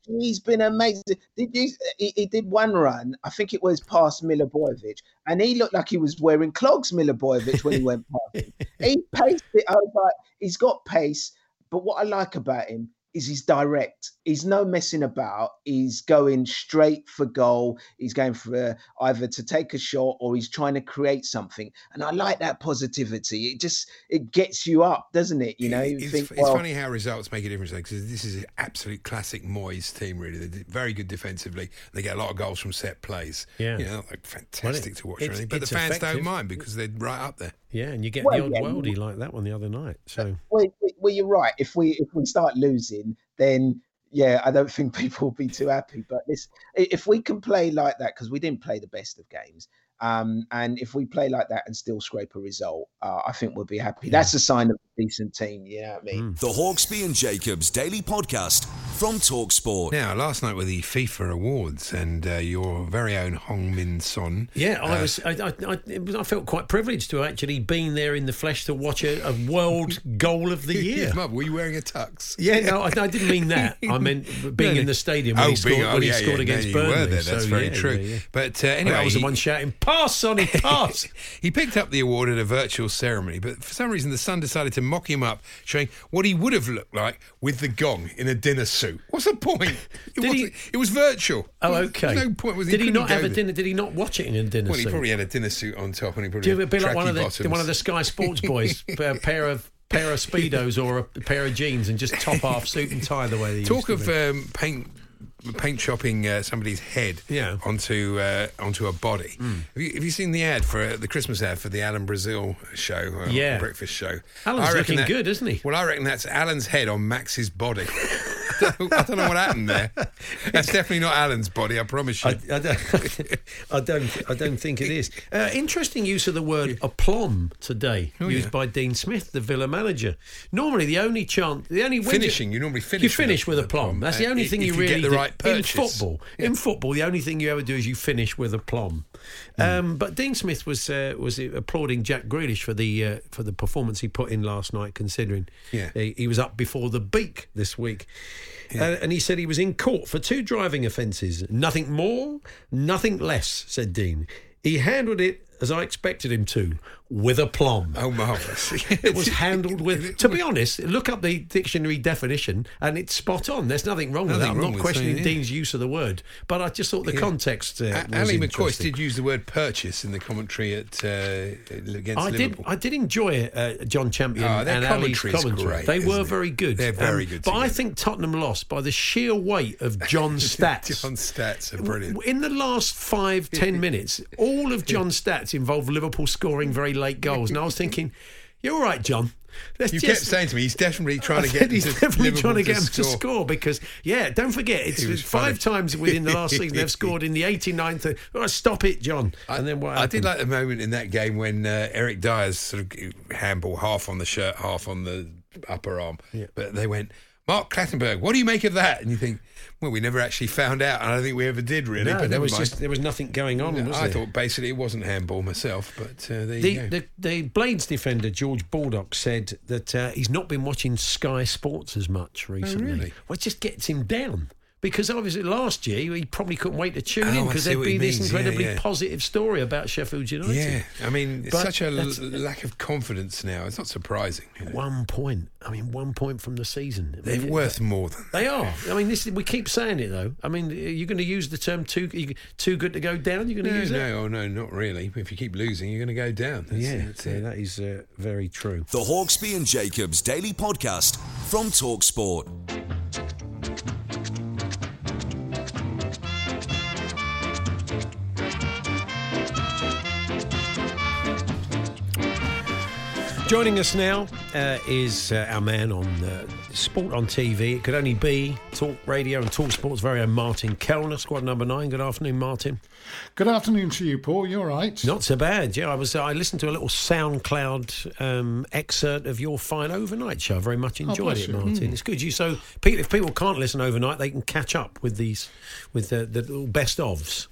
Speaker 16: He's been amazing. Did you? He, he did one run. I think it was past Milivojevic, and he looked like he was wearing clogs. Milivojevic when he went past him. He paced it. I was like, he's got pace. But what I like about him is he's direct. He's no messing about. He's going straight for goal. He's going for uh, either to take a shot or he's trying to create something. And I like that positivity. It just, it gets you up, doesn't it? You know, you
Speaker 5: it's,
Speaker 16: think,
Speaker 5: it's
Speaker 16: well,
Speaker 5: funny how results make a difference, because this is an absolute classic Moyes team, really. They're very good defensively. They get a lot of goals from set plays.
Speaker 4: Yeah.
Speaker 5: You know, like fantastic
Speaker 4: well, it,
Speaker 5: to watch.
Speaker 4: It's,
Speaker 5: or anything. But the fans
Speaker 4: effective.
Speaker 5: don't mind because they're right up there.
Speaker 4: Yeah, and you get
Speaker 16: well,
Speaker 4: the odd
Speaker 16: yeah,
Speaker 4: worldie like that one the other night. So
Speaker 16: well, well, you're right. If we if we start losing, then yeah, I don't think people will be too happy. But this, if we can play like that, because we didn't play the best of games, um, and if we play like that and still scrape a result, uh, I think we'll be happy. Yeah. That's a sign of a decent team. You know what I mean?
Speaker 3: Mm. The Hawksbee and Jacobs Daily Podcast from TalkSport.
Speaker 5: Now, last night were the FIFA Awards, and uh, your very own Hong Min Son.
Speaker 4: Yeah, I
Speaker 5: uh,
Speaker 4: was. I, I, I, it was, I felt quite privileged to actually been there in the flesh to watch a, a world goal of the year.
Speaker 5: Mum, were you wearing a tux?
Speaker 4: Yeah, no, I, I didn't mean that. I meant being no, in the stadium when
Speaker 5: oh,
Speaker 4: he scored,
Speaker 5: being, oh,
Speaker 4: when he
Speaker 5: yeah,
Speaker 4: scored
Speaker 5: yeah,
Speaker 4: against
Speaker 5: no,
Speaker 4: Burnley.
Speaker 5: You were there. That's
Speaker 4: so,
Speaker 5: very
Speaker 4: yeah,
Speaker 5: true.
Speaker 4: Yeah, yeah.
Speaker 5: But uh, anyway,
Speaker 4: I was
Speaker 5: he,
Speaker 4: the one shouting, "Pass, Sonny, pass!"
Speaker 5: He picked up the award at a virtual ceremony, but for some reason the Sun decided to mock him up, showing what he would have looked like with the gong in a dinner suit. What's the point? It,
Speaker 4: he,
Speaker 5: it was virtual.
Speaker 4: Oh, okay.
Speaker 5: No point. Was
Speaker 4: did he, he not have
Speaker 5: there.
Speaker 4: a dinner? Did he not watch it in a dinner
Speaker 5: well,
Speaker 4: suit?
Speaker 5: Well, he probably had a dinner suit on top, and he probably
Speaker 4: Do you
Speaker 5: had
Speaker 4: like one of the
Speaker 5: bottoms.
Speaker 4: one of the Sky Sports boys, a pair of pair of speedos or a pair of jeans, and just top half suit and tie the way they
Speaker 5: talk
Speaker 4: used
Speaker 5: of
Speaker 4: to
Speaker 5: um, paint. paint chopping uh, somebody's head
Speaker 4: yeah.
Speaker 5: onto uh, onto a body. Mm. Have, you, have you seen the ad for uh, the Christmas ad for the Alan Brazil show, uh,
Speaker 4: yeah.
Speaker 5: breakfast show?
Speaker 4: Alan's looking that, good, isn't he?
Speaker 5: Well, I reckon that's Alan's head on Max's body. I, don't, I don't know what happened there. That's definitely not Alan's body, I promise you.
Speaker 4: I, I, don't, I don't. I don't think it is. Uh, interesting use of the word aplomb today,
Speaker 5: oh,
Speaker 4: used
Speaker 5: yeah.
Speaker 4: by Dean Smith, the Villa manager. Normally, the only chance, the only
Speaker 5: finishing, you, you normally finish.
Speaker 4: You finish with, with aplomb. That's the only
Speaker 5: uh,
Speaker 4: thing
Speaker 5: you,
Speaker 4: you
Speaker 5: you
Speaker 4: really
Speaker 5: get the
Speaker 4: do
Speaker 5: right purchase.
Speaker 4: in football. Yeah. In football, the only thing you ever do is you finish with aplomb. Mm. Um, but Dean Smith was uh, was applauding Jack Grealish for the uh, for the performance he put in last night, considering
Speaker 5: yeah.
Speaker 4: he, he was up before the beak this week. Yeah. Uh, and he said he was in court for two driving offences. Nothing more, nothing less, said Dean. He handled it as I expected him to, with aplomb.
Speaker 5: Oh, marvellous.
Speaker 4: It was handled with... To be honest, look up the dictionary definition and it's spot on. There's nothing wrong
Speaker 5: nothing
Speaker 4: with that. I'm
Speaker 5: not
Speaker 4: with questioning
Speaker 5: saying, yeah.
Speaker 4: Dean's use of the word, but I just thought the yeah. context uh,
Speaker 5: a-
Speaker 4: was
Speaker 5: Ali
Speaker 4: McCoy
Speaker 5: did use the word purchase in the commentary at uh, against
Speaker 4: I
Speaker 5: Liverpool.
Speaker 4: Did, I did enjoy it, uh, John Champion
Speaker 5: oh,
Speaker 4: and Ali's commentary.
Speaker 5: Great,
Speaker 4: they were
Speaker 5: it?
Speaker 4: very good.
Speaker 5: They're very
Speaker 4: um,
Speaker 5: good
Speaker 4: But
Speaker 5: together.
Speaker 4: I think Tottenham lost by the sheer weight of John's stats.
Speaker 5: John's stats are brilliant.
Speaker 4: In the last five, ten minutes, all of John's stats involved Liverpool scoring very late goals. And I was thinking, you're all right, John. Let's
Speaker 5: you
Speaker 4: just,
Speaker 5: kept saying to me, he's definitely trying
Speaker 4: I
Speaker 5: to get
Speaker 4: he's
Speaker 5: to
Speaker 4: definitely
Speaker 5: Liverpool
Speaker 4: trying to get
Speaker 5: to
Speaker 4: him
Speaker 5: score.
Speaker 4: to score because, yeah, don't forget, it's
Speaker 5: It
Speaker 4: five
Speaker 5: funny.
Speaker 4: times within the last season they've scored in the eighty-ninth. Oh, stop it, John.
Speaker 5: I,
Speaker 4: and then what
Speaker 5: I did
Speaker 4: happened?
Speaker 5: like the moment in that game when uh, Eric Dyer's sort of handball half on the shirt, half on the upper arm.
Speaker 4: Yeah.
Speaker 5: But they went, Mark Clattenburg, what do you make of that? And you think, well, we never actually found out. I don't think we ever did, really.
Speaker 4: No,
Speaker 5: but
Speaker 4: there
Speaker 5: never
Speaker 4: was
Speaker 5: mind.
Speaker 4: just there was nothing going on.
Speaker 5: No,
Speaker 4: was
Speaker 5: I
Speaker 4: there?
Speaker 5: thought basically it wasn't handball myself, but uh, there
Speaker 4: The,
Speaker 5: you go.
Speaker 4: the, the Blades defender, George Baldock, said that uh, he's not been watching Sky Sports as much recently.
Speaker 5: Oh, really?
Speaker 4: Well, it just gets him down. Because obviously last year he probably couldn't wait to tune
Speaker 5: Oh,
Speaker 4: in
Speaker 5: I
Speaker 4: because
Speaker 5: see
Speaker 4: there'd
Speaker 5: what
Speaker 4: be
Speaker 5: he
Speaker 4: this
Speaker 5: means.
Speaker 4: incredibly
Speaker 5: Yeah, yeah.
Speaker 4: positive story about Sheffield United.
Speaker 5: Yeah, I mean, it's
Speaker 4: But
Speaker 5: such a l-
Speaker 4: that's-
Speaker 5: lack of confidence now. It's not surprising. You know?
Speaker 4: One point. I mean, one point from the season. I
Speaker 5: They're
Speaker 4: mean,
Speaker 5: worth more than
Speaker 4: They are. I mean, this we keep saying it though. I mean, you're going to use the term too you- too good to go down. You're going to
Speaker 5: No,
Speaker 4: use
Speaker 5: no,
Speaker 4: it.
Speaker 5: oh, no, not really. If you keep losing, you're going to go down. That's,
Speaker 4: Yeah,
Speaker 5: that's
Speaker 4: yeah,
Speaker 5: it.
Speaker 4: that is uh, very true.
Speaker 3: The Hawksbee and Jacobs Daily Podcast from TalkSport.
Speaker 4: Joining us now uh, is uh, our man on uh, Sport on T V. It could only be Talk Radio and Talk Sport's very own Martin Kellner, squad number nine. Good afternoon, Martin.
Speaker 17: Good afternoon to you, Paul. You all right?
Speaker 4: Not so bad. Yeah, I was. I listened to a little SoundCloud um, excerpt of your fine overnight show. I very much enjoyed
Speaker 17: bless
Speaker 4: it,
Speaker 17: you.
Speaker 4: Martin.
Speaker 17: Mm.
Speaker 4: It's good. You so pe- if people can't listen overnight, they can catch up with these with the, the little best ofs.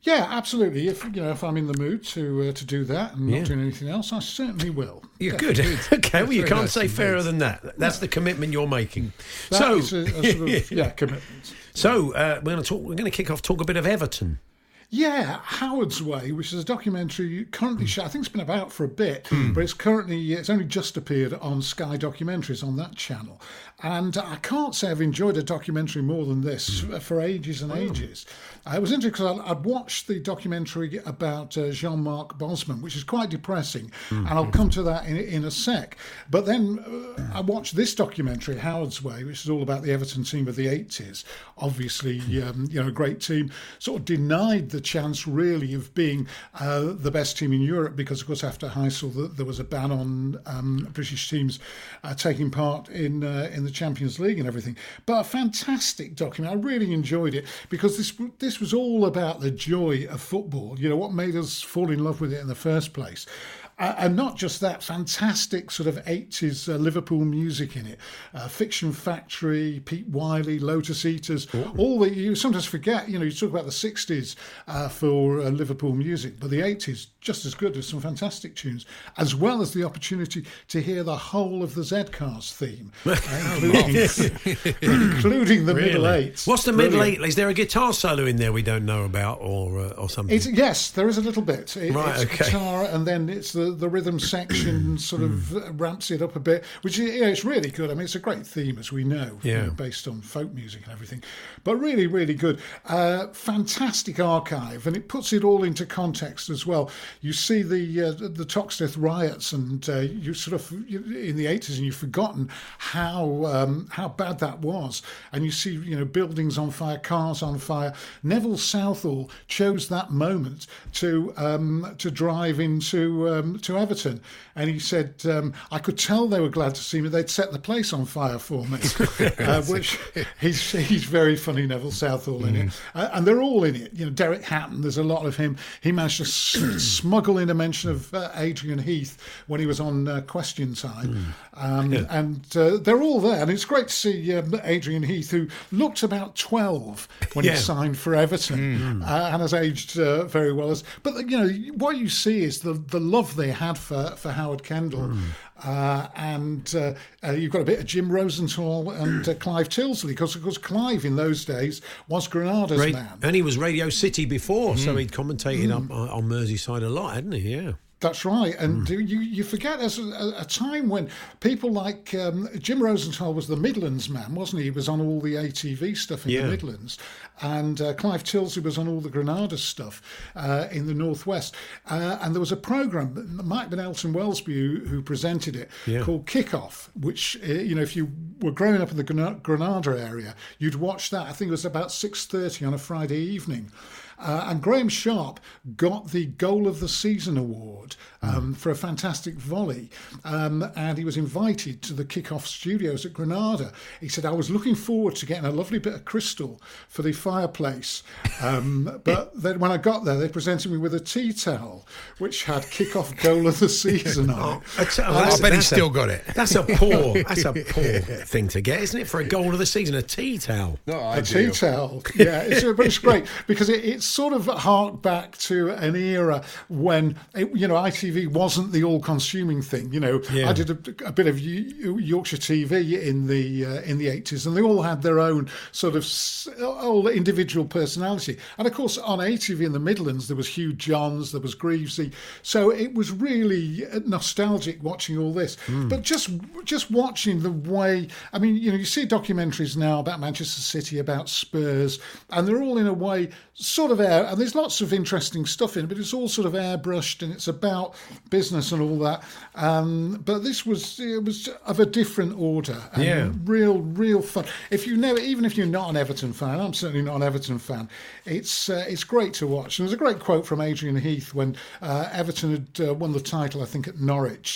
Speaker 17: Yeah, absolutely. If you know, if I'm in the mood to uh, to do that and
Speaker 4: Yeah.
Speaker 17: not doing anything else, I certainly will.
Speaker 4: You're
Speaker 17: Definitely.
Speaker 4: good. Okay, well, you
Speaker 17: Very
Speaker 4: can't
Speaker 17: nice
Speaker 4: say
Speaker 17: indeed.
Speaker 4: fairer than that. That's the commitment you're making.
Speaker 17: That
Speaker 4: so,
Speaker 17: is a, a sort of, yeah, commitment.
Speaker 4: So uh, we're going to talk. We're going to kick off. Talk a bit of Everton.
Speaker 17: Yeah, Howard's Way, which is a documentary currently shown. I think it's been about for a bit,
Speaker 4: Mm.
Speaker 17: but it's currently it's only just appeared on Sky Documentaries on that channel. And I can't say I've enjoyed a documentary more than this
Speaker 4: Mm.
Speaker 17: for ages and ages. Uh, it was interesting because I'd watched the documentary about uh, Jean-Marc Bosman, which is quite depressing,
Speaker 4: Mm.
Speaker 17: and I'll come to that in, in a sec. But then uh, I watched this documentary, Howard's Way, which is all about the Everton team of the eighties. Obviously, um, you know, a great team, sort of denied the chance really of being uh, the best team in Europe because, of course, after Heysel, the, there was a ban on um, British teams uh, taking part in uh, in the Champions League and everything. But a fantastic document. I really enjoyed it because this this was all about the joy of football. You know, what made us fall in love with it in the first place. Uh, and not just that, fantastic sort of eighties uh, Liverpool music in it. Uh, Fiction Factory, Pete Wiley, Lotus Eaters,
Speaker 4: Ooh.
Speaker 17: all that you sometimes forget. You know, you talk about the sixties uh, for uh, Liverpool music, but the eighties, just as good. There's some fantastic tunes, as well as the opportunity to hear the whole of the Z-Cars theme, uh, including, including the
Speaker 4: Really?
Speaker 17: middle eights.
Speaker 4: What's the middle
Speaker 17: Brilliant.
Speaker 4: eight? Is there a guitar solo in there we don't know about, or uh, or something?
Speaker 17: It's, yes, there is a little bit. It,
Speaker 4: Right,
Speaker 17: it's
Speaker 4: okay.
Speaker 17: guitar, and then it's the, the rhythm section sort of uh, ramps it up a bit, which is, yeah, it's really good. I mean, it's a great theme, as we know, you
Speaker 4: Yeah.
Speaker 17: know, based on folk music and everything. But really, really good. Uh, fantastic archive, and it puts it all into context as well. You see the uh, the Toxteth riots, and uh, you sort of in the eighties, and you've forgotten how um, how bad that was. And you see, you know, buildings on fire, cars on fire. Neville Southall chose that moment to um, to drive into um, to Everton, and he said, um, "I could tell they were glad to see me. They'd set the place on fire for me," uh, which he's he's very funny, Neville Southall in it, uh, and they're all in it. You know, Derek Hatton. There's a lot of him. He managed to s- smuggle in a mention of uh, Adrian Heath when he was on uh, Question Time, um,
Speaker 4: Yeah.
Speaker 17: and uh, they're all there. And it's great to see um, Adrian Heath, who looked about twelve when
Speaker 4: Yeah.
Speaker 17: he signed for Everton, uh, and has aged uh, very well. As but you know what you see is the the love they had for for Howard Kendall. Uh, and uh, uh, you've got a bit of Jim Rosenthal and uh, Clive Tilsley, because of course Clive in those days was Granada's
Speaker 4: Ra-
Speaker 17: man.
Speaker 4: and he was Radio City before, so he'd commentated up on, on Merseyside a lot, hadn't he? Yeah.
Speaker 17: That's right, and you you forget there's a, a time when people like um, Jim Rosenthal was the Midlands man, wasn't he? He was on all the A T V stuff in
Speaker 4: Yeah.
Speaker 17: the Midlands, and uh, Clive Tilsley was on all the Granada stuff uh, in the Northwest. Uh, and there was a programme, it might have been Elton Wellesby who, who presented it,
Speaker 4: Yeah.
Speaker 17: called Kick-Off, which, uh, you know, if you were growing up in the Granada, Granada area, you'd watch that. I think it was about six thirty on a Friday evening. Uh, and Graham Sharp got the Goal of the Season award um, for a fantastic volley. Um, and he was invited to the Kick-Off studios at Granada. He said, I was looking forward to getting a lovely bit of crystal for the fireplace. Um, but then when I got there, they presented me with a tea towel, which had Kick-Off Goal of the Season on it.
Speaker 4: I tell-
Speaker 17: Uh,
Speaker 4: that's-
Speaker 5: I bet he's
Speaker 4: that's a-
Speaker 5: still got it.
Speaker 4: That's a poor. That's a poor thing to get, isn't it? For a goal of the season, a tea towel.
Speaker 5: No,
Speaker 17: A tea towel, yeah, it's, but it's great because it, it's sort of harked back to an era when it, you know I T V wasn't the all-consuming thing. You know,
Speaker 4: Yeah.
Speaker 17: I did a, a bit of Y- Yorkshire T V in the uh, in the eighties, and they all had their own sort of s- all individual personality. And of course, on A T V in the Midlands, there was Hugh Johns, there was Greavesy, so it was really nostalgic watching all this. But just just watching the way, I mean, you know, you see documentaries now about Manchester City, about Spurs, and they're all in a way sort of air, and there's lots of interesting stuff in it, but it's all sort of airbrushed, and it's about business and all that. Um, but this was it was of a different order, and
Speaker 4: Yeah.
Speaker 17: real real fun. If you know, even if you're not an Everton fan, I'm certainly not an Everton fan. It's uh, it's great to watch. And there's a great quote from Adrian Heath when uh, Everton had uh, won the title, I think, at Norwich.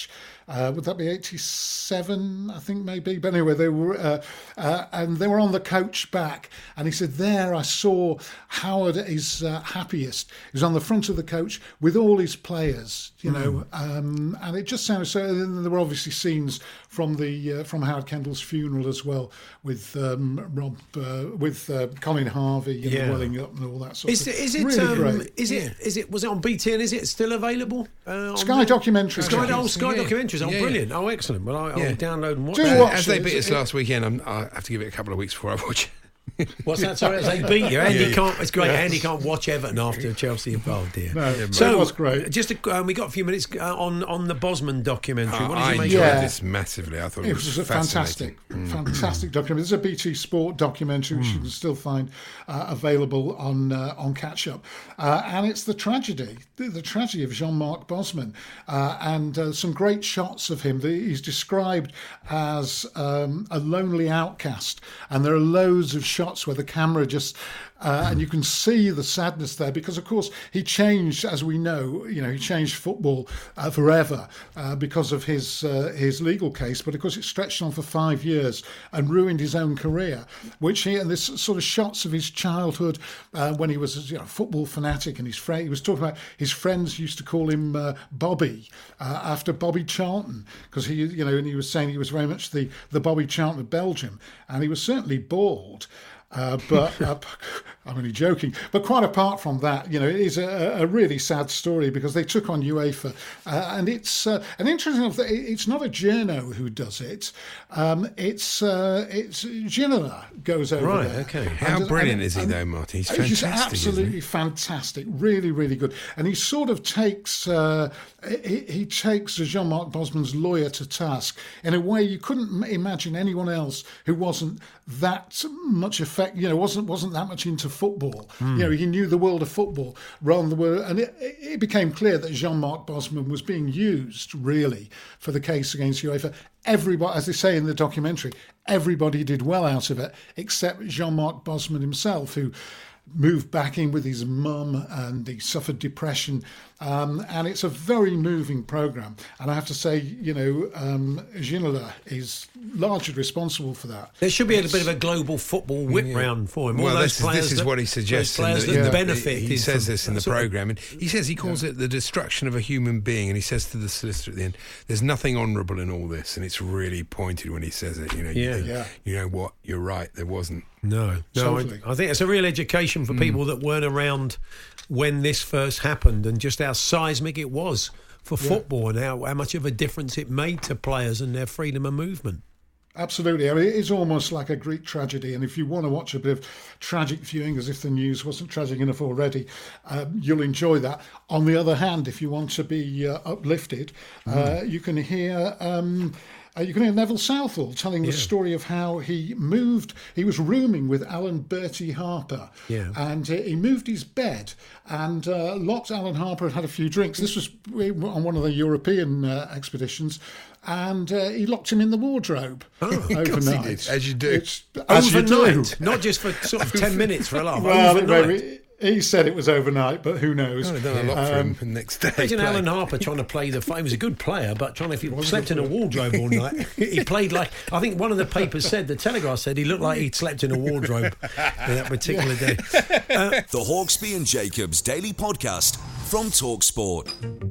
Speaker 17: Uh, would that be eighty-seven, I think, maybe? But anyway, they were, uh, uh, and they were on the coach back. And he said, there I saw Howard at his uh, happiest. He was on the front of the coach with all his players, you know. Mm. Um, and it just sounded so. And there were obviously scenes from the uh, from Howard Kendall's funeral as well, with um, Rob, uh, with uh, Colin Harvey, you
Speaker 4: yeah.
Speaker 17: know, welling up and all that sort
Speaker 4: is
Speaker 17: of
Speaker 4: it,
Speaker 17: thing.
Speaker 4: is it,
Speaker 17: really
Speaker 4: um,
Speaker 17: great.
Speaker 4: Is it?
Speaker 17: Yeah.
Speaker 4: Is it? Was it on B T N? Is it still available? Uh, on
Speaker 17: Sky
Speaker 4: the,
Speaker 17: documentary.
Speaker 4: Sky, oh, Sky
Speaker 5: yeah.
Speaker 4: documentaries. Oh,
Speaker 5: yeah,
Speaker 4: brilliant.
Speaker 5: Yeah.
Speaker 4: Oh, excellent. Well, I, I'll
Speaker 5: yeah.
Speaker 4: download and watch
Speaker 17: Do
Speaker 4: it.
Speaker 17: watch
Speaker 5: As they
Speaker 17: it.
Speaker 5: beat us
Speaker 17: It-
Speaker 5: last weekend, I'm, I have to give it a couple of weeks before I watch it.
Speaker 4: What's that? Sorry, they beat you. Andy
Speaker 5: Yeah.
Speaker 4: can't. It's great.
Speaker 17: Yeah.
Speaker 4: Andy can't watch Everton after Chelsea. Oh dear.
Speaker 17: No, it
Speaker 4: so
Speaker 17: was great.
Speaker 4: Just a, um, we got a few minutes uh, on on the Bosman documentary.
Speaker 5: Uh,
Speaker 4: what did
Speaker 5: I
Speaker 4: you make
Speaker 5: enjoyed
Speaker 4: of it?
Speaker 5: this massively. I thought it,
Speaker 17: It
Speaker 5: was,
Speaker 17: was a
Speaker 5: fascinating.
Speaker 17: fantastic, fantastic documentary. This is a B T Sport documentary, which you can still find uh, available on uh, on Catch Up, uh, and it's the tragedy, the, the tragedy of Jean-Marc Bosman, uh, and uh, some great shots of him. The, he's described as um, a lonely outcast, and there are loads of shots where the camera just. Uh, and you can see the sadness there because, of course, he changed, as we know, you know, he changed football uh, forever uh, because of his uh, his legal case. But of course, it stretched on for five years and ruined his own career. Which he and this sort of shots of his childhood uh, when he was, you know, a football fanatic, and his friend. He was talking about his friends used to call him uh, Bobby uh, after Bobby Charlton because he, you know, and he was saying he was very much the the Bobby Charlton of Belgium, and he was certainly bald. Uh, but uh, I'm only joking. But quite apart from that, you know, it is a, a really sad story because they took on UEFA, uh, and it's uh, an interesting. It's not a journo who does it. Um, it's uh, it's Ginola goes over
Speaker 4: Right,
Speaker 17: there.
Speaker 4: okay.
Speaker 5: How
Speaker 17: And-
Speaker 5: brilliant
Speaker 17: and-
Speaker 5: is he,
Speaker 17: and-
Speaker 5: though, Martin? He's
Speaker 17: He's
Speaker 5: fantastic.
Speaker 17: absolutely fantastic. Really, really good. And he sort of takes uh, he, he takes Jean-Marc Bosman's lawyer to task in a way you couldn't m- imagine anyone else who wasn't that much effect. You know, wasn't wasn't that much into football.
Speaker 4: Mm.
Speaker 17: You know, he knew the world of football rather than the world. And it, it became clear that Jean-Marc Bosman was being used really for the case against UEFA. Everybody, as they say in the documentary, everybody did well out of it except Jean-Marc Bosman himself, who moved back in with his mum and he suffered depression. Um, and it's a very moving programme. And I have to say, you know, um, Ginola is largely responsible for that.
Speaker 4: There should be
Speaker 17: It's-
Speaker 4: a bit of a global football whip
Speaker 5: Yeah.
Speaker 4: round for him. All
Speaker 5: Well,
Speaker 4: those
Speaker 5: this, is,
Speaker 4: players
Speaker 5: this is
Speaker 4: that-
Speaker 5: what he
Speaker 4: those
Speaker 5: suggests. In
Speaker 4: players
Speaker 5: the,
Speaker 4: that
Speaker 5: in the,
Speaker 4: benefit.
Speaker 5: he
Speaker 4: is
Speaker 5: says
Speaker 4: from
Speaker 5: this in the
Speaker 4: that sort of-
Speaker 5: programme, and he says he calls it the destruction of a human being. And he says to the solicitor at the end, "There's nothing honourable in all this," and it's really pointed when he says it. You know, you,
Speaker 4: Yeah.
Speaker 5: think,
Speaker 17: Yeah.
Speaker 5: you know what? You're right. There wasn't.
Speaker 4: No, no.
Speaker 17: Totally.
Speaker 4: I, I think it's a real education for people that weren't around when this first happened, and just how seismic it was for
Speaker 17: Yeah.
Speaker 4: football, and how, how much of a difference it made to players and their freedom of movement.
Speaker 17: Absolutely. I mean, it is almost like a Greek tragedy. And if you want to watch a bit of tragic viewing, as if the news wasn't tragic enough already, um, you'll enjoy that. On the other hand, if you want to be uh, uplifted, uh, you can hear... Um, Uh, you can hear Neville Southall telling the
Speaker 4: Yeah.
Speaker 17: story of how he moved. He was rooming with Alan Bertie Harper,
Speaker 4: Yeah.
Speaker 17: and uh, he moved his bed and uh, locked Alan Harper and had a few drinks. This was on one of the European uh, expeditions, and uh, he locked him in the wardrobe
Speaker 4: Oh, of
Speaker 17: overnight.
Speaker 5: course he did, as you do.
Speaker 17: It's, as you do.
Speaker 4: Overnight, not just for sort of ten minutes for a laugh.
Speaker 17: Well,
Speaker 4: overnight.
Speaker 17: maybe- he said it was overnight, but who knows?
Speaker 5: Oh, they've done a lot for
Speaker 17: Um,
Speaker 5: him the next day.
Speaker 4: Imagine
Speaker 5: play.
Speaker 4: Alan Harper trying to play the. He was a good player, but trying to. If he
Speaker 17: Was a
Speaker 4: slept in
Speaker 17: good
Speaker 4: a
Speaker 17: player.
Speaker 4: wardrobe all night, he played like. I think one of the papers said, the Telegraph said, he looked like he'd slept in a wardrobe on that particular day. Uh,
Speaker 3: The Hawksbee and Jacobs Daily Podcast from TalkSport.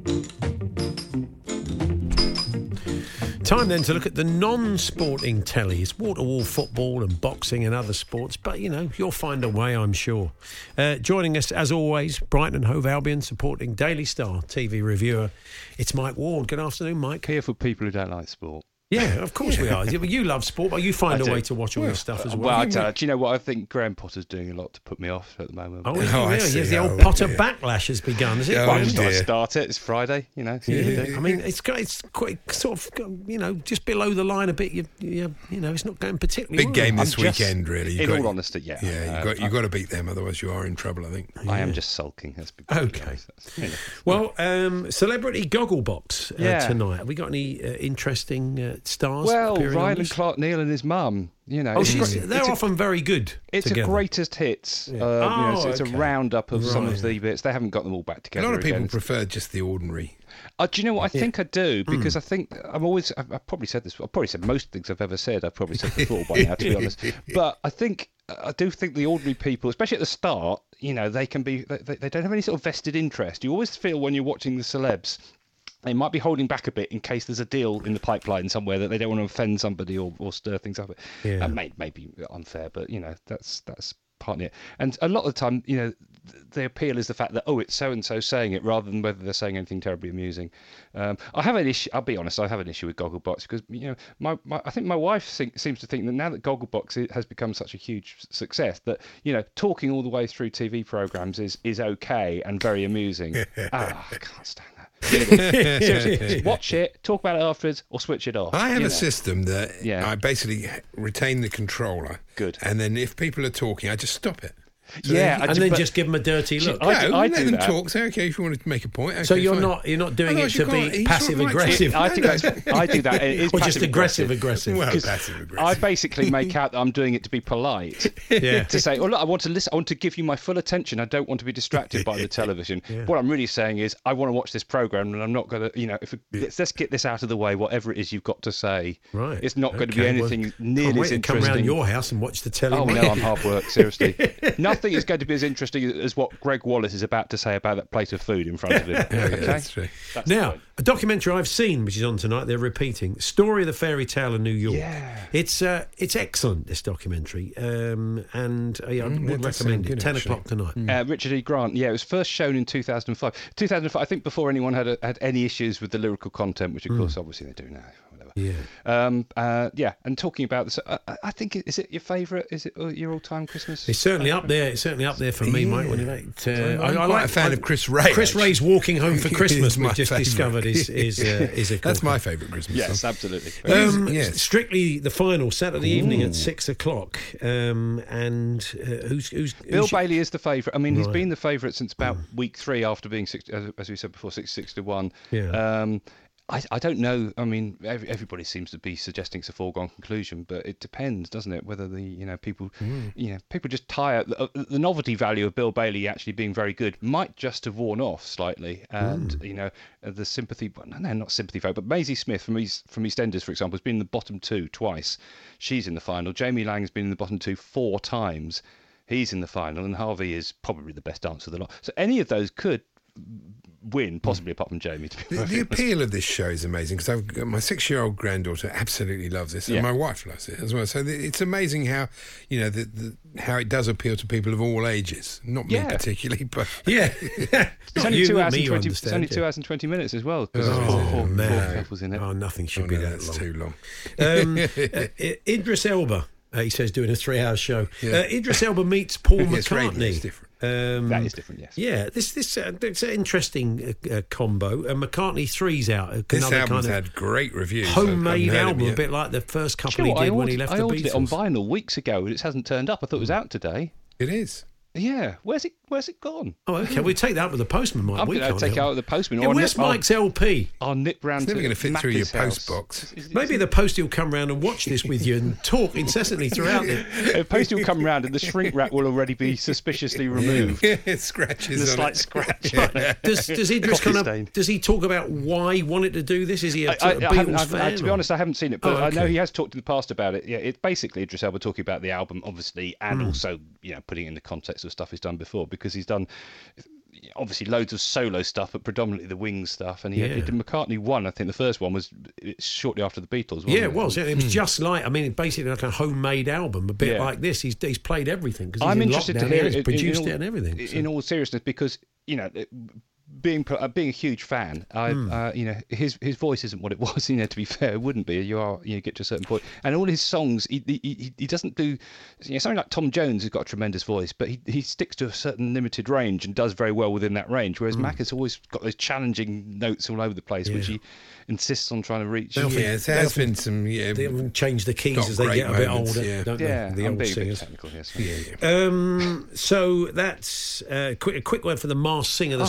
Speaker 4: Time then to look at the non-sporting tellies, wall-to-wall football and boxing and other sports. But, you know, you'll find a way, I'm sure. Uh, joining us, as always, Brighton and Hove Albion supporting Daily Star T V reviewer. It's Mike Ward. Good afternoon, Mike.
Speaker 18: Here for people who don't like sport.
Speaker 4: Yeah, of course we are. You love sport, but you find
Speaker 18: I
Speaker 4: a
Speaker 18: do.
Speaker 4: way to watch all
Speaker 18: Well,
Speaker 4: your stuff as
Speaker 18: uh,
Speaker 4: well.
Speaker 18: Well, I don't, do you know what? I think Graham Potter's doing a lot to put me off at the moment.
Speaker 4: Oh,
Speaker 5: Oh,
Speaker 4: yeah,
Speaker 5: I
Speaker 4: yeah,
Speaker 5: see.
Speaker 4: the old
Speaker 5: Oh,
Speaker 4: Potter
Speaker 5: dear.
Speaker 4: backlash has begun, has it?
Speaker 5: Oh,
Speaker 18: Well, I just
Speaker 5: dear.
Speaker 18: thought I'd start it. It's Friday, you know. see what you do.
Speaker 4: I mean, it's got, it's quite sort of, you know, just below the line a bit. You, you, you know, it's not going particularly
Speaker 5: Big
Speaker 4: well.
Speaker 5: game this
Speaker 18: I'm just-
Speaker 5: weekend, really. You've
Speaker 18: in
Speaker 5: got-
Speaker 18: all honesty, yeah.
Speaker 5: Yeah, you've
Speaker 18: Uh,
Speaker 5: got, you've
Speaker 18: I-
Speaker 5: got to beat them, otherwise you are in trouble, I think.
Speaker 18: I am just sulking. Let's be
Speaker 4: Okay.
Speaker 18: honest. That's- you know.
Speaker 4: Well, um, Celebrity Gogglebox uh,
Speaker 18: Yeah.
Speaker 4: tonight. Have we got any uh, interesting uh, uh, stars.
Speaker 18: Well,
Speaker 4: appearing on
Speaker 18: Ryan
Speaker 4: this?
Speaker 18: Clark Neal and his mum. You know,
Speaker 4: Oh,
Speaker 18: it's
Speaker 4: she's,
Speaker 18: great.
Speaker 4: they're
Speaker 18: It's a-
Speaker 4: often very good.
Speaker 18: It's
Speaker 4: together.
Speaker 18: a greatest hits.
Speaker 4: Yeah.
Speaker 18: Uh, you know,
Speaker 4: Oh,
Speaker 18: so it's
Speaker 4: okay.
Speaker 18: a roundup of some
Speaker 4: Right.
Speaker 18: of the bits. They haven't got them all back
Speaker 5: A
Speaker 18: together.
Speaker 5: lot of people
Speaker 18: again.
Speaker 5: prefer just the ordinary.
Speaker 18: Uh, do you know what? I
Speaker 5: Yeah.
Speaker 18: think I do because
Speaker 5: Mm.
Speaker 18: I think I'm always. I've, I've probably said this. I've probably said most things I've ever said. I've probably said before by now, to be honest. But I think I do think the ordinary people, especially at the start, you know, they can be. They, they don't have any sort of vested interest. You always feel when you're watching the celebs, they might be holding back a bit in case there's a deal in the pipeline somewhere that they don't want to offend somebody or, or stir things up.
Speaker 4: Yeah.
Speaker 18: Uh, may, maybe unfair, but you know, that's that's partly it. And a lot of the time, you know, th- the appeal is the fact that, oh, it's so and so saying it, rather than whether they're saying anything terribly amusing. Um, I have an issue. I'll be honest. I have an issue with Gogglebox because, you know, my, my I think my wife think, seems to think that now that Gogglebox i- has become such a huge s- success, that, you know, talking all the way through T V programs is is okay and very amusing. Ah, I can't stand that. Seriously, watch it, talk about it afterwards, or switch it off.
Speaker 5: I have
Speaker 18: you
Speaker 5: a
Speaker 18: know.
Speaker 5: system that
Speaker 18: Yeah.
Speaker 5: I basically retain the controller.
Speaker 18: Good.
Speaker 5: And then if people are talking, I just stop it. So
Speaker 18: Yeah,
Speaker 5: then-
Speaker 18: I
Speaker 4: and
Speaker 18: do-
Speaker 4: then
Speaker 18: but-
Speaker 4: just give them a dirty look.
Speaker 5: No,
Speaker 18: I do- I
Speaker 5: let
Speaker 18: do
Speaker 5: them
Speaker 18: that.
Speaker 5: talk. Say, okay, if you want to make a point.
Speaker 4: So
Speaker 5: okay,
Speaker 4: you're
Speaker 5: fine.
Speaker 4: not you're not doing
Speaker 5: Otherwise
Speaker 4: it
Speaker 5: you
Speaker 4: to
Speaker 5: can't-
Speaker 4: be
Speaker 5: he's
Speaker 4: passive
Speaker 5: not right.
Speaker 4: aggressive.
Speaker 18: I think that's, I do that. It is
Speaker 4: Or just
Speaker 18: passive
Speaker 4: aggressive aggressive.
Speaker 5: Well,
Speaker 18: 'Cause
Speaker 5: passive
Speaker 18: I
Speaker 5: aggressive.
Speaker 18: basically make out that I'm doing it to be polite.
Speaker 4: Yeah.
Speaker 18: To say, oh look, I want to listen. I want to give you my full attention. I don't want to be distracted by the television.
Speaker 4: Yeah.
Speaker 18: What I'm really saying is, I want to watch this program, and I'm not going to, you know, if it, let's, let's get this out of the way. Whatever it is you've got to say,
Speaker 4: Right.
Speaker 18: it's not going to be
Speaker 4: Okay, well,
Speaker 18: anything
Speaker 4: can't
Speaker 18: nearly
Speaker 4: wait
Speaker 18: as
Speaker 4: to come
Speaker 18: interesting.
Speaker 4: round your house and watch the telly.
Speaker 18: Oh
Speaker 4: mate.
Speaker 18: no, I'm hard work. Seriously, nothing is going to be as interesting as what Greg Wallace is about to say about that plate of food in front of him.
Speaker 5: Yeah, yeah,
Speaker 18: Okay?
Speaker 5: that's true.
Speaker 18: That's the
Speaker 4: Now,
Speaker 18: point.
Speaker 4: a documentary I've seen, which is on tonight, they're repeating Story of the Fairy Tale of New York.
Speaker 18: Yeah.
Speaker 4: It's uh, it's excellent, this documentary, um, and uh, yeah, I
Speaker 5: Mm,
Speaker 4: would
Speaker 5: that does sound
Speaker 4: recommend it.
Speaker 5: good,
Speaker 4: Ten
Speaker 5: actually.
Speaker 4: o'clock tonight.
Speaker 18: Uh, Richard E. Grant, yeah, it was first shown in two thousand five. two thousand five, I think, before anyone had a, had any issues with the lyrical content, which of course, obviously, they do now. Whatever.
Speaker 4: Yeah.
Speaker 18: Um, uh, yeah, and talking about this, uh, I think is it your favourite? Is it uh, your all-time Christmas?
Speaker 4: It's certainly up there. It's certainly up there for me,
Speaker 5: Yeah.
Speaker 4: mate. When it, uh,
Speaker 5: I'm
Speaker 4: I, I
Speaker 5: quite
Speaker 4: like
Speaker 5: a fan
Speaker 4: I-
Speaker 5: of Chris Ray,
Speaker 4: Chris
Speaker 5: actually.
Speaker 4: Ray's Walking Home for
Speaker 5: He's
Speaker 4: Christmas.
Speaker 5: my
Speaker 4: We've just
Speaker 5: favourite.
Speaker 4: discovered is is uh, is a
Speaker 5: That's
Speaker 4: corker.
Speaker 5: my favourite Christmas
Speaker 18: Yes,
Speaker 5: song.
Speaker 18: absolutely.
Speaker 4: Um,
Speaker 5: Yes.
Speaker 4: Strictly the final Saturday evening
Speaker 5: Ooh.
Speaker 4: at six o'clock. Um, and uh, who's who's
Speaker 18: Bill
Speaker 4: who's
Speaker 18: Bailey is the favourite. I mean, he's
Speaker 4: Right.
Speaker 18: been the favourite since about week three after being, six, as, as we said before, six to one.
Speaker 4: Yeah.
Speaker 18: Um, I, I don't know. I mean, every, everybody seems to be suggesting it's a foregone conclusion, but it depends, doesn't it? Whether the you know people, you know, people just tire. The, the novelty value of Bill Bailey actually being very good might just have worn off slightly, and you know, the sympathy. No, no, not sympathy vote, but Maisie Smith from East, from EastEnders, for example, has been in the bottom two twice. She's in the final. Jamie Lang has been in the bottom two four times. He's in the final, and Harvey is probably the best dancer of the lot. So any of those could win, possibly apart from Jamie. To be
Speaker 5: The, the
Speaker 18: perfectly honest.
Speaker 5: appeal of this show is amazing because I've got my six-year-old granddaughter absolutely loves this, and
Speaker 18: Yeah.
Speaker 5: my wife loves it as well. So the, it's amazing how you know the, the, how it does appeal to people of all ages. Not me
Speaker 18: Yeah.
Speaker 5: particularly, but
Speaker 4: yeah.
Speaker 18: It's only two hours and twenty. It's only two hours and twenty minutes as well. Because there's four,
Speaker 4: Oh,
Speaker 18: four, four
Speaker 4: man.
Speaker 18: couples in it.
Speaker 4: Oh, nothing should
Speaker 5: Oh,
Speaker 4: be
Speaker 5: no,
Speaker 4: that
Speaker 5: that's
Speaker 4: long.
Speaker 5: too long.
Speaker 4: Um, uh, I- Idris Elba, uh, he says, doing a three-hour show.
Speaker 5: Yeah.
Speaker 4: Uh, Idris Elba meets Paul
Speaker 5: Yes, radio
Speaker 4: McCartney.
Speaker 5: is different.
Speaker 4: Um,
Speaker 18: That is different, yes.
Speaker 4: Yeah, this this uh, it's an interesting uh, uh, combo. Uh, McCartney three's out. Uh,
Speaker 5: This
Speaker 4: another
Speaker 5: album's
Speaker 4: kind of
Speaker 5: had great reviews. I haven't
Speaker 4: homemade
Speaker 5: heard 'em
Speaker 4: album, a
Speaker 5: yet.
Speaker 4: bit like the first
Speaker 18: Do
Speaker 4: couple
Speaker 18: you know
Speaker 4: he
Speaker 18: what?
Speaker 4: did
Speaker 18: I
Speaker 4: when he
Speaker 18: ordered,
Speaker 4: left
Speaker 18: I
Speaker 4: the
Speaker 18: ordered it on
Speaker 4: Beatles.
Speaker 18: vinyl weeks ago, and it hasn't turned up. I thought it was out today.
Speaker 5: It is.
Speaker 18: Yeah, where's it? Where's it gone?
Speaker 4: Oh, okay. We take that up with the postman, Mike.
Speaker 18: I'm
Speaker 4: we
Speaker 18: going to
Speaker 4: can't
Speaker 18: take it
Speaker 4: help.
Speaker 18: out with the postman.
Speaker 4: Yeah,
Speaker 18: or
Speaker 4: where's
Speaker 18: nip, I'll-
Speaker 4: Mike's L P?
Speaker 18: I'll nip round
Speaker 5: It's
Speaker 18: to
Speaker 5: never going to fit through your
Speaker 18: Macca's house.
Speaker 5: post box.
Speaker 4: Maybe the postie will come round and watch this with you and talk incessantly throughout it.
Speaker 18: A postie will come round and the shrink wrap will already be suspiciously removed.
Speaker 5: Yeah, it scratches.
Speaker 18: The
Speaker 5: on
Speaker 18: slight
Speaker 5: it.
Speaker 18: scratch.
Speaker 4: Does, does Idris
Speaker 18: Coffee
Speaker 4: kind of,
Speaker 18: stain.
Speaker 4: does he talk about why he wanted to do this? Is he a,
Speaker 18: I,
Speaker 4: sort of
Speaker 18: I, I haven't-
Speaker 4: Beatles
Speaker 18: I've-
Speaker 4: fan?
Speaker 18: I- to be
Speaker 4: or-
Speaker 18: honest, I haven't seen it, but
Speaker 4: Oh,
Speaker 18: I know
Speaker 4: okay.
Speaker 18: he has talked in the past about it. Yeah, it's basically Idris Elba talking about the album, obviously, and
Speaker 4: Hmm.
Speaker 18: also you know putting it in the context of stuff he's done before, because he's done obviously loads of solo stuff, but predominantly the Wings stuff. And he,
Speaker 4: Yeah.
Speaker 18: he did McCartney one. I think the first one was shortly after the Beatles. Wasn't
Speaker 4: Yeah, it was. It
Speaker 18: Hmm.
Speaker 4: was just like, I mean, basically like a homemade album, a bit
Speaker 18: Yeah.
Speaker 4: like this. He's he's played everything because he's
Speaker 18: I'm
Speaker 4: in
Speaker 18: interested
Speaker 4: lockdown
Speaker 18: to
Speaker 4: here,
Speaker 18: hear
Speaker 4: he's
Speaker 18: it, in-
Speaker 4: produced
Speaker 18: in all,
Speaker 4: it and everything.
Speaker 18: In
Speaker 4: so.
Speaker 18: all seriousness, because you know, it- being uh, being a huge fan, I
Speaker 4: Hmm.
Speaker 18: uh, you know his his voice isn't what it was. You know, to be fair, it wouldn't be. You are you get to a certain point, and all his songs, he he, he, he doesn't do. You know, something like Tom Jones has got a tremendous voice, but he he sticks to a certain limited range and does very well within that range. Whereas Mac has always got those challenging notes all over the place, which
Speaker 4: Hmm. Yeah.
Speaker 18: he insists on trying to reach.
Speaker 4: They often-
Speaker 5: Yeah, there
Speaker 4: they
Speaker 5: has
Speaker 4: often-
Speaker 5: been some. Yeah,
Speaker 4: They often change the keys
Speaker 5: not
Speaker 4: as they
Speaker 5: great
Speaker 4: get a bit
Speaker 5: moments,
Speaker 4: older,
Speaker 5: yeah.
Speaker 4: don't
Speaker 18: Yeah,
Speaker 4: they? The
Speaker 18: I'm
Speaker 4: old
Speaker 18: being a bit
Speaker 4: singers.
Speaker 18: technical, yes.
Speaker 5: yeah, yeah.
Speaker 4: Um, so that's uh, quick, a quick word for the Masked Singer, the
Speaker 18: Oh.
Speaker 4: story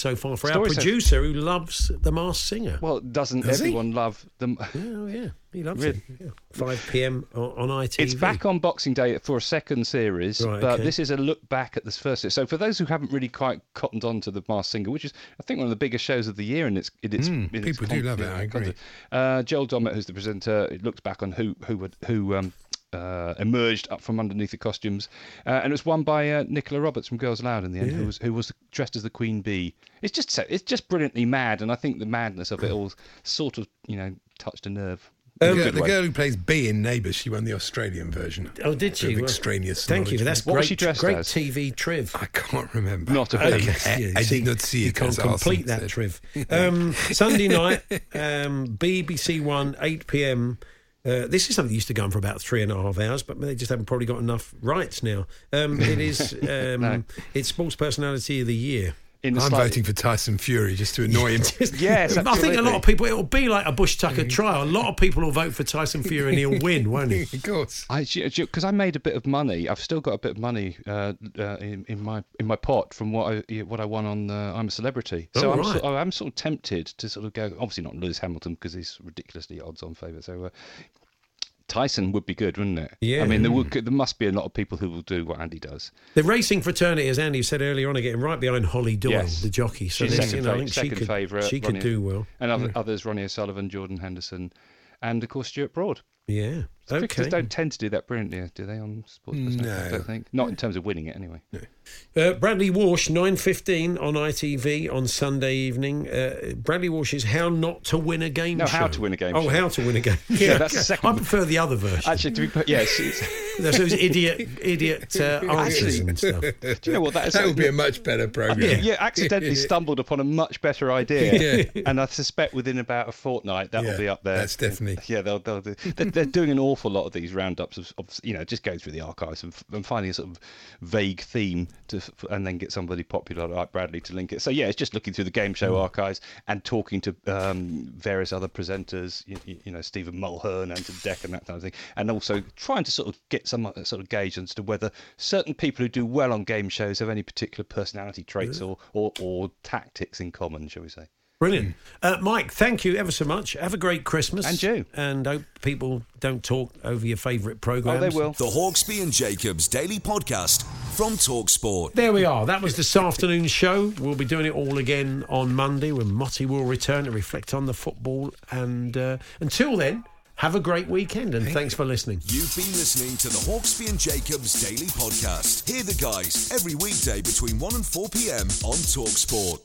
Speaker 4: so far for
Speaker 18: Story
Speaker 4: our producer who loves The Masked Singer.
Speaker 18: Well, doesn't
Speaker 4: Does
Speaker 18: everyone
Speaker 4: he?
Speaker 18: love them?
Speaker 4: Oh, yeah. He loves
Speaker 18: Really?
Speaker 4: it. Yeah. five p.m. on, on I T V.
Speaker 18: It's back on Boxing Day for a second series,
Speaker 4: Right,
Speaker 18: but
Speaker 4: okay.
Speaker 18: this is a look back at this first. So for those who haven't really quite cottoned on to The Masked Singer, which is, I think, one of the biggest shows of the year, and it's, it is
Speaker 5: Mm,
Speaker 18: in its
Speaker 5: people do love it, I agree.
Speaker 18: content. Uh, Joel Dommett, who's the presenter, it looks back on who who would, who um, uh, emerged up from underneath the costumes, uh, and it was won by uh, Nicola Roberts from Girls Aloud in the end,
Speaker 4: Yeah.
Speaker 18: who was who was dressed as the Queen Bee. It's just so, it's just brilliantly mad, and I think the madness of it all sort of, you know, touched a nerve.
Speaker 5: The,
Speaker 18: In a
Speaker 5: girl,
Speaker 18: good
Speaker 5: the
Speaker 18: way.
Speaker 5: girl who plays Bee in Neighbours, she won the Australian version.
Speaker 4: Oh, did she?
Speaker 5: Bit of
Speaker 4: Well,
Speaker 5: extraneous
Speaker 4: thank you.
Speaker 5: knowledge.
Speaker 4: That's
Speaker 18: What
Speaker 4: great,
Speaker 18: was she dressed
Speaker 4: great
Speaker 18: as?
Speaker 4: T V triv.
Speaker 5: I can't remember.
Speaker 18: Not a
Speaker 4: Okay.
Speaker 18: thing.
Speaker 4: Yeah,
Speaker 5: I
Speaker 4: see,
Speaker 5: did not see
Speaker 4: you
Speaker 5: it.
Speaker 4: can't
Speaker 5: as
Speaker 4: complete
Speaker 5: Arsene
Speaker 4: that
Speaker 5: said.
Speaker 4: triv. Um, Sunday night, um, B B C One, eight p.m. Uh, this is something that used to go on for about three and a half hours, but they just haven't probably got enough rights now. Um, it is um,
Speaker 18: No.
Speaker 4: it's Sports Personality of the Year.
Speaker 18: In the
Speaker 5: I'm
Speaker 18: slightly-
Speaker 5: voting for Tyson Fury just to annoy him.
Speaker 18: Yes,
Speaker 4: I think a
Speaker 18: absolutely.
Speaker 4: lot of people, it'll be like a Bush Tucker trial. A lot of people will vote for Tyson Fury and he'll win, won't he?
Speaker 5: Of course.
Speaker 18: I because I made a bit of money. I've still got a bit of money uh, uh, in, in my in my pot from what I what I won on uh, I'm a Celebrity. So
Speaker 4: Oh,
Speaker 18: I'm
Speaker 4: right.
Speaker 18: sort, I'm sort of tempted to sort of go. Obviously not Lewis Hamilton because he's ridiculously odds-on favourite. So uh, Tyson would be good, wouldn't it?
Speaker 4: Yeah.
Speaker 18: I mean, there would there must be a lot of people who will do what Andy does.
Speaker 4: The racing fraternity, as Andy said earlier on, are getting right behind Holly Doyle,
Speaker 18: Yes.
Speaker 4: the jockey. So
Speaker 18: She's
Speaker 4: this,
Speaker 18: second,
Speaker 4: you know, I
Speaker 18: fa-
Speaker 4: think she
Speaker 18: second
Speaker 4: could,
Speaker 18: favourite.
Speaker 4: she could
Speaker 18: Ronnie-
Speaker 4: do well.
Speaker 18: And other,
Speaker 4: Yeah.
Speaker 18: others, Ronnie O'Sullivan, Jordan Henderson, and of course Stuart Broad.
Speaker 4: Yeah.
Speaker 18: Cricketers
Speaker 4: Okay.
Speaker 18: don't tend to do that brilliantly, do they, on Sports Personality? I
Speaker 5: No.
Speaker 18: don't think. Not in terms of winning it, anyway.
Speaker 4: Uh, Bradley Walsh, nine fifteen on I T V on Sunday evening. Uh, Bradley Walsh's How Not to Win a Game
Speaker 18: No,
Speaker 4: Show.
Speaker 18: How to Win a Game
Speaker 4: oh,
Speaker 18: Show.
Speaker 4: How to Win a Game
Speaker 18: Yeah, that's the second
Speaker 4: I
Speaker 18: one.
Speaker 4: prefer the other version.
Speaker 18: Actually, to be put, yes. It's,
Speaker 4: There's those idiot, idiot uh, answers and stuff.
Speaker 18: do you know what that is?
Speaker 5: That would be a much better programme.
Speaker 18: Yeah, yeah, accidentally stumbled upon a much better idea, and I suspect within about a fortnight that will
Speaker 5: Yeah,
Speaker 18: be up there.
Speaker 5: that's definitely-
Speaker 18: Yeah, they'll they'll do. They're, they're doing an awful lot of these roundups of, of you know, just going through the archives and, and finding a sort of vague theme to, and then get somebody popular like Bradley to link it. So yeah, it's just looking through the game show archives and talking to um, various other presenters, you, you know, Stephen Mulhern, Anton Deck, and that kind of thing, and also trying to sort of get some uh, sort of gauge as to whether certain people who do well on game shows have any particular personality traits or, or, or tactics in common, shall we say.
Speaker 4: Brilliant. Uh, Mike, thank you ever so much. Have a great Christmas.
Speaker 18: And you.
Speaker 4: And hope people don't talk over your favourite programmes.
Speaker 18: Oh, they will.
Speaker 3: The Hawksby and Jacobs Daily Podcast from TalkSport.
Speaker 4: There we are. That was this afternoon's show. We'll be doing it all again on Monday when Motti will return to reflect on the football. And uh, until then, have a great weekend and thanks for listening.
Speaker 3: You've been listening to the Hawksby and Jacobs Daily Podcast. Hear the guys every weekday between one and four p.m. on TalkSport.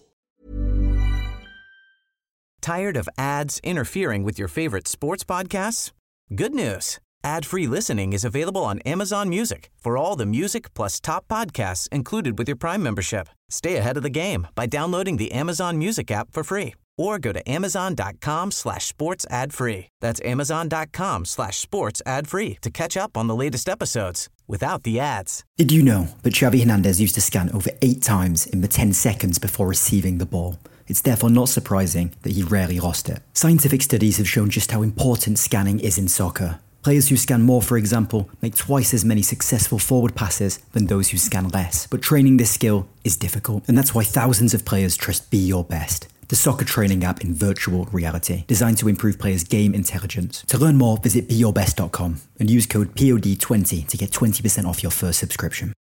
Speaker 2: Tired of ads interfering with your favorite sports podcasts? Good news. Ad-free listening is available on Amazon Music for all the music plus top podcasts included with your Prime membership. Stay ahead of the game by downloading the Amazon Music app for free or go to amazon.com slash sports ad free. That's amazon.com slash sports ad free to catch up on the latest episodes without the ads.
Speaker 1: Did you know that Xavi Hernandez used to scan over eight times in the ten seconds before receiving the ball? It's therefore not surprising that he rarely lost it. Scientific studies have shown just how important scanning is in soccer. Players who scan more, for example, make twice as many successful forward passes than those who scan less. But training this skill is difficult, and that's why thousands of players trust Be Your Best, the soccer training app in virtual reality, designed to improve players' game intelligence. To learn more, visit be your best dot com and use code P O D twenty to get twenty percent off your first subscription.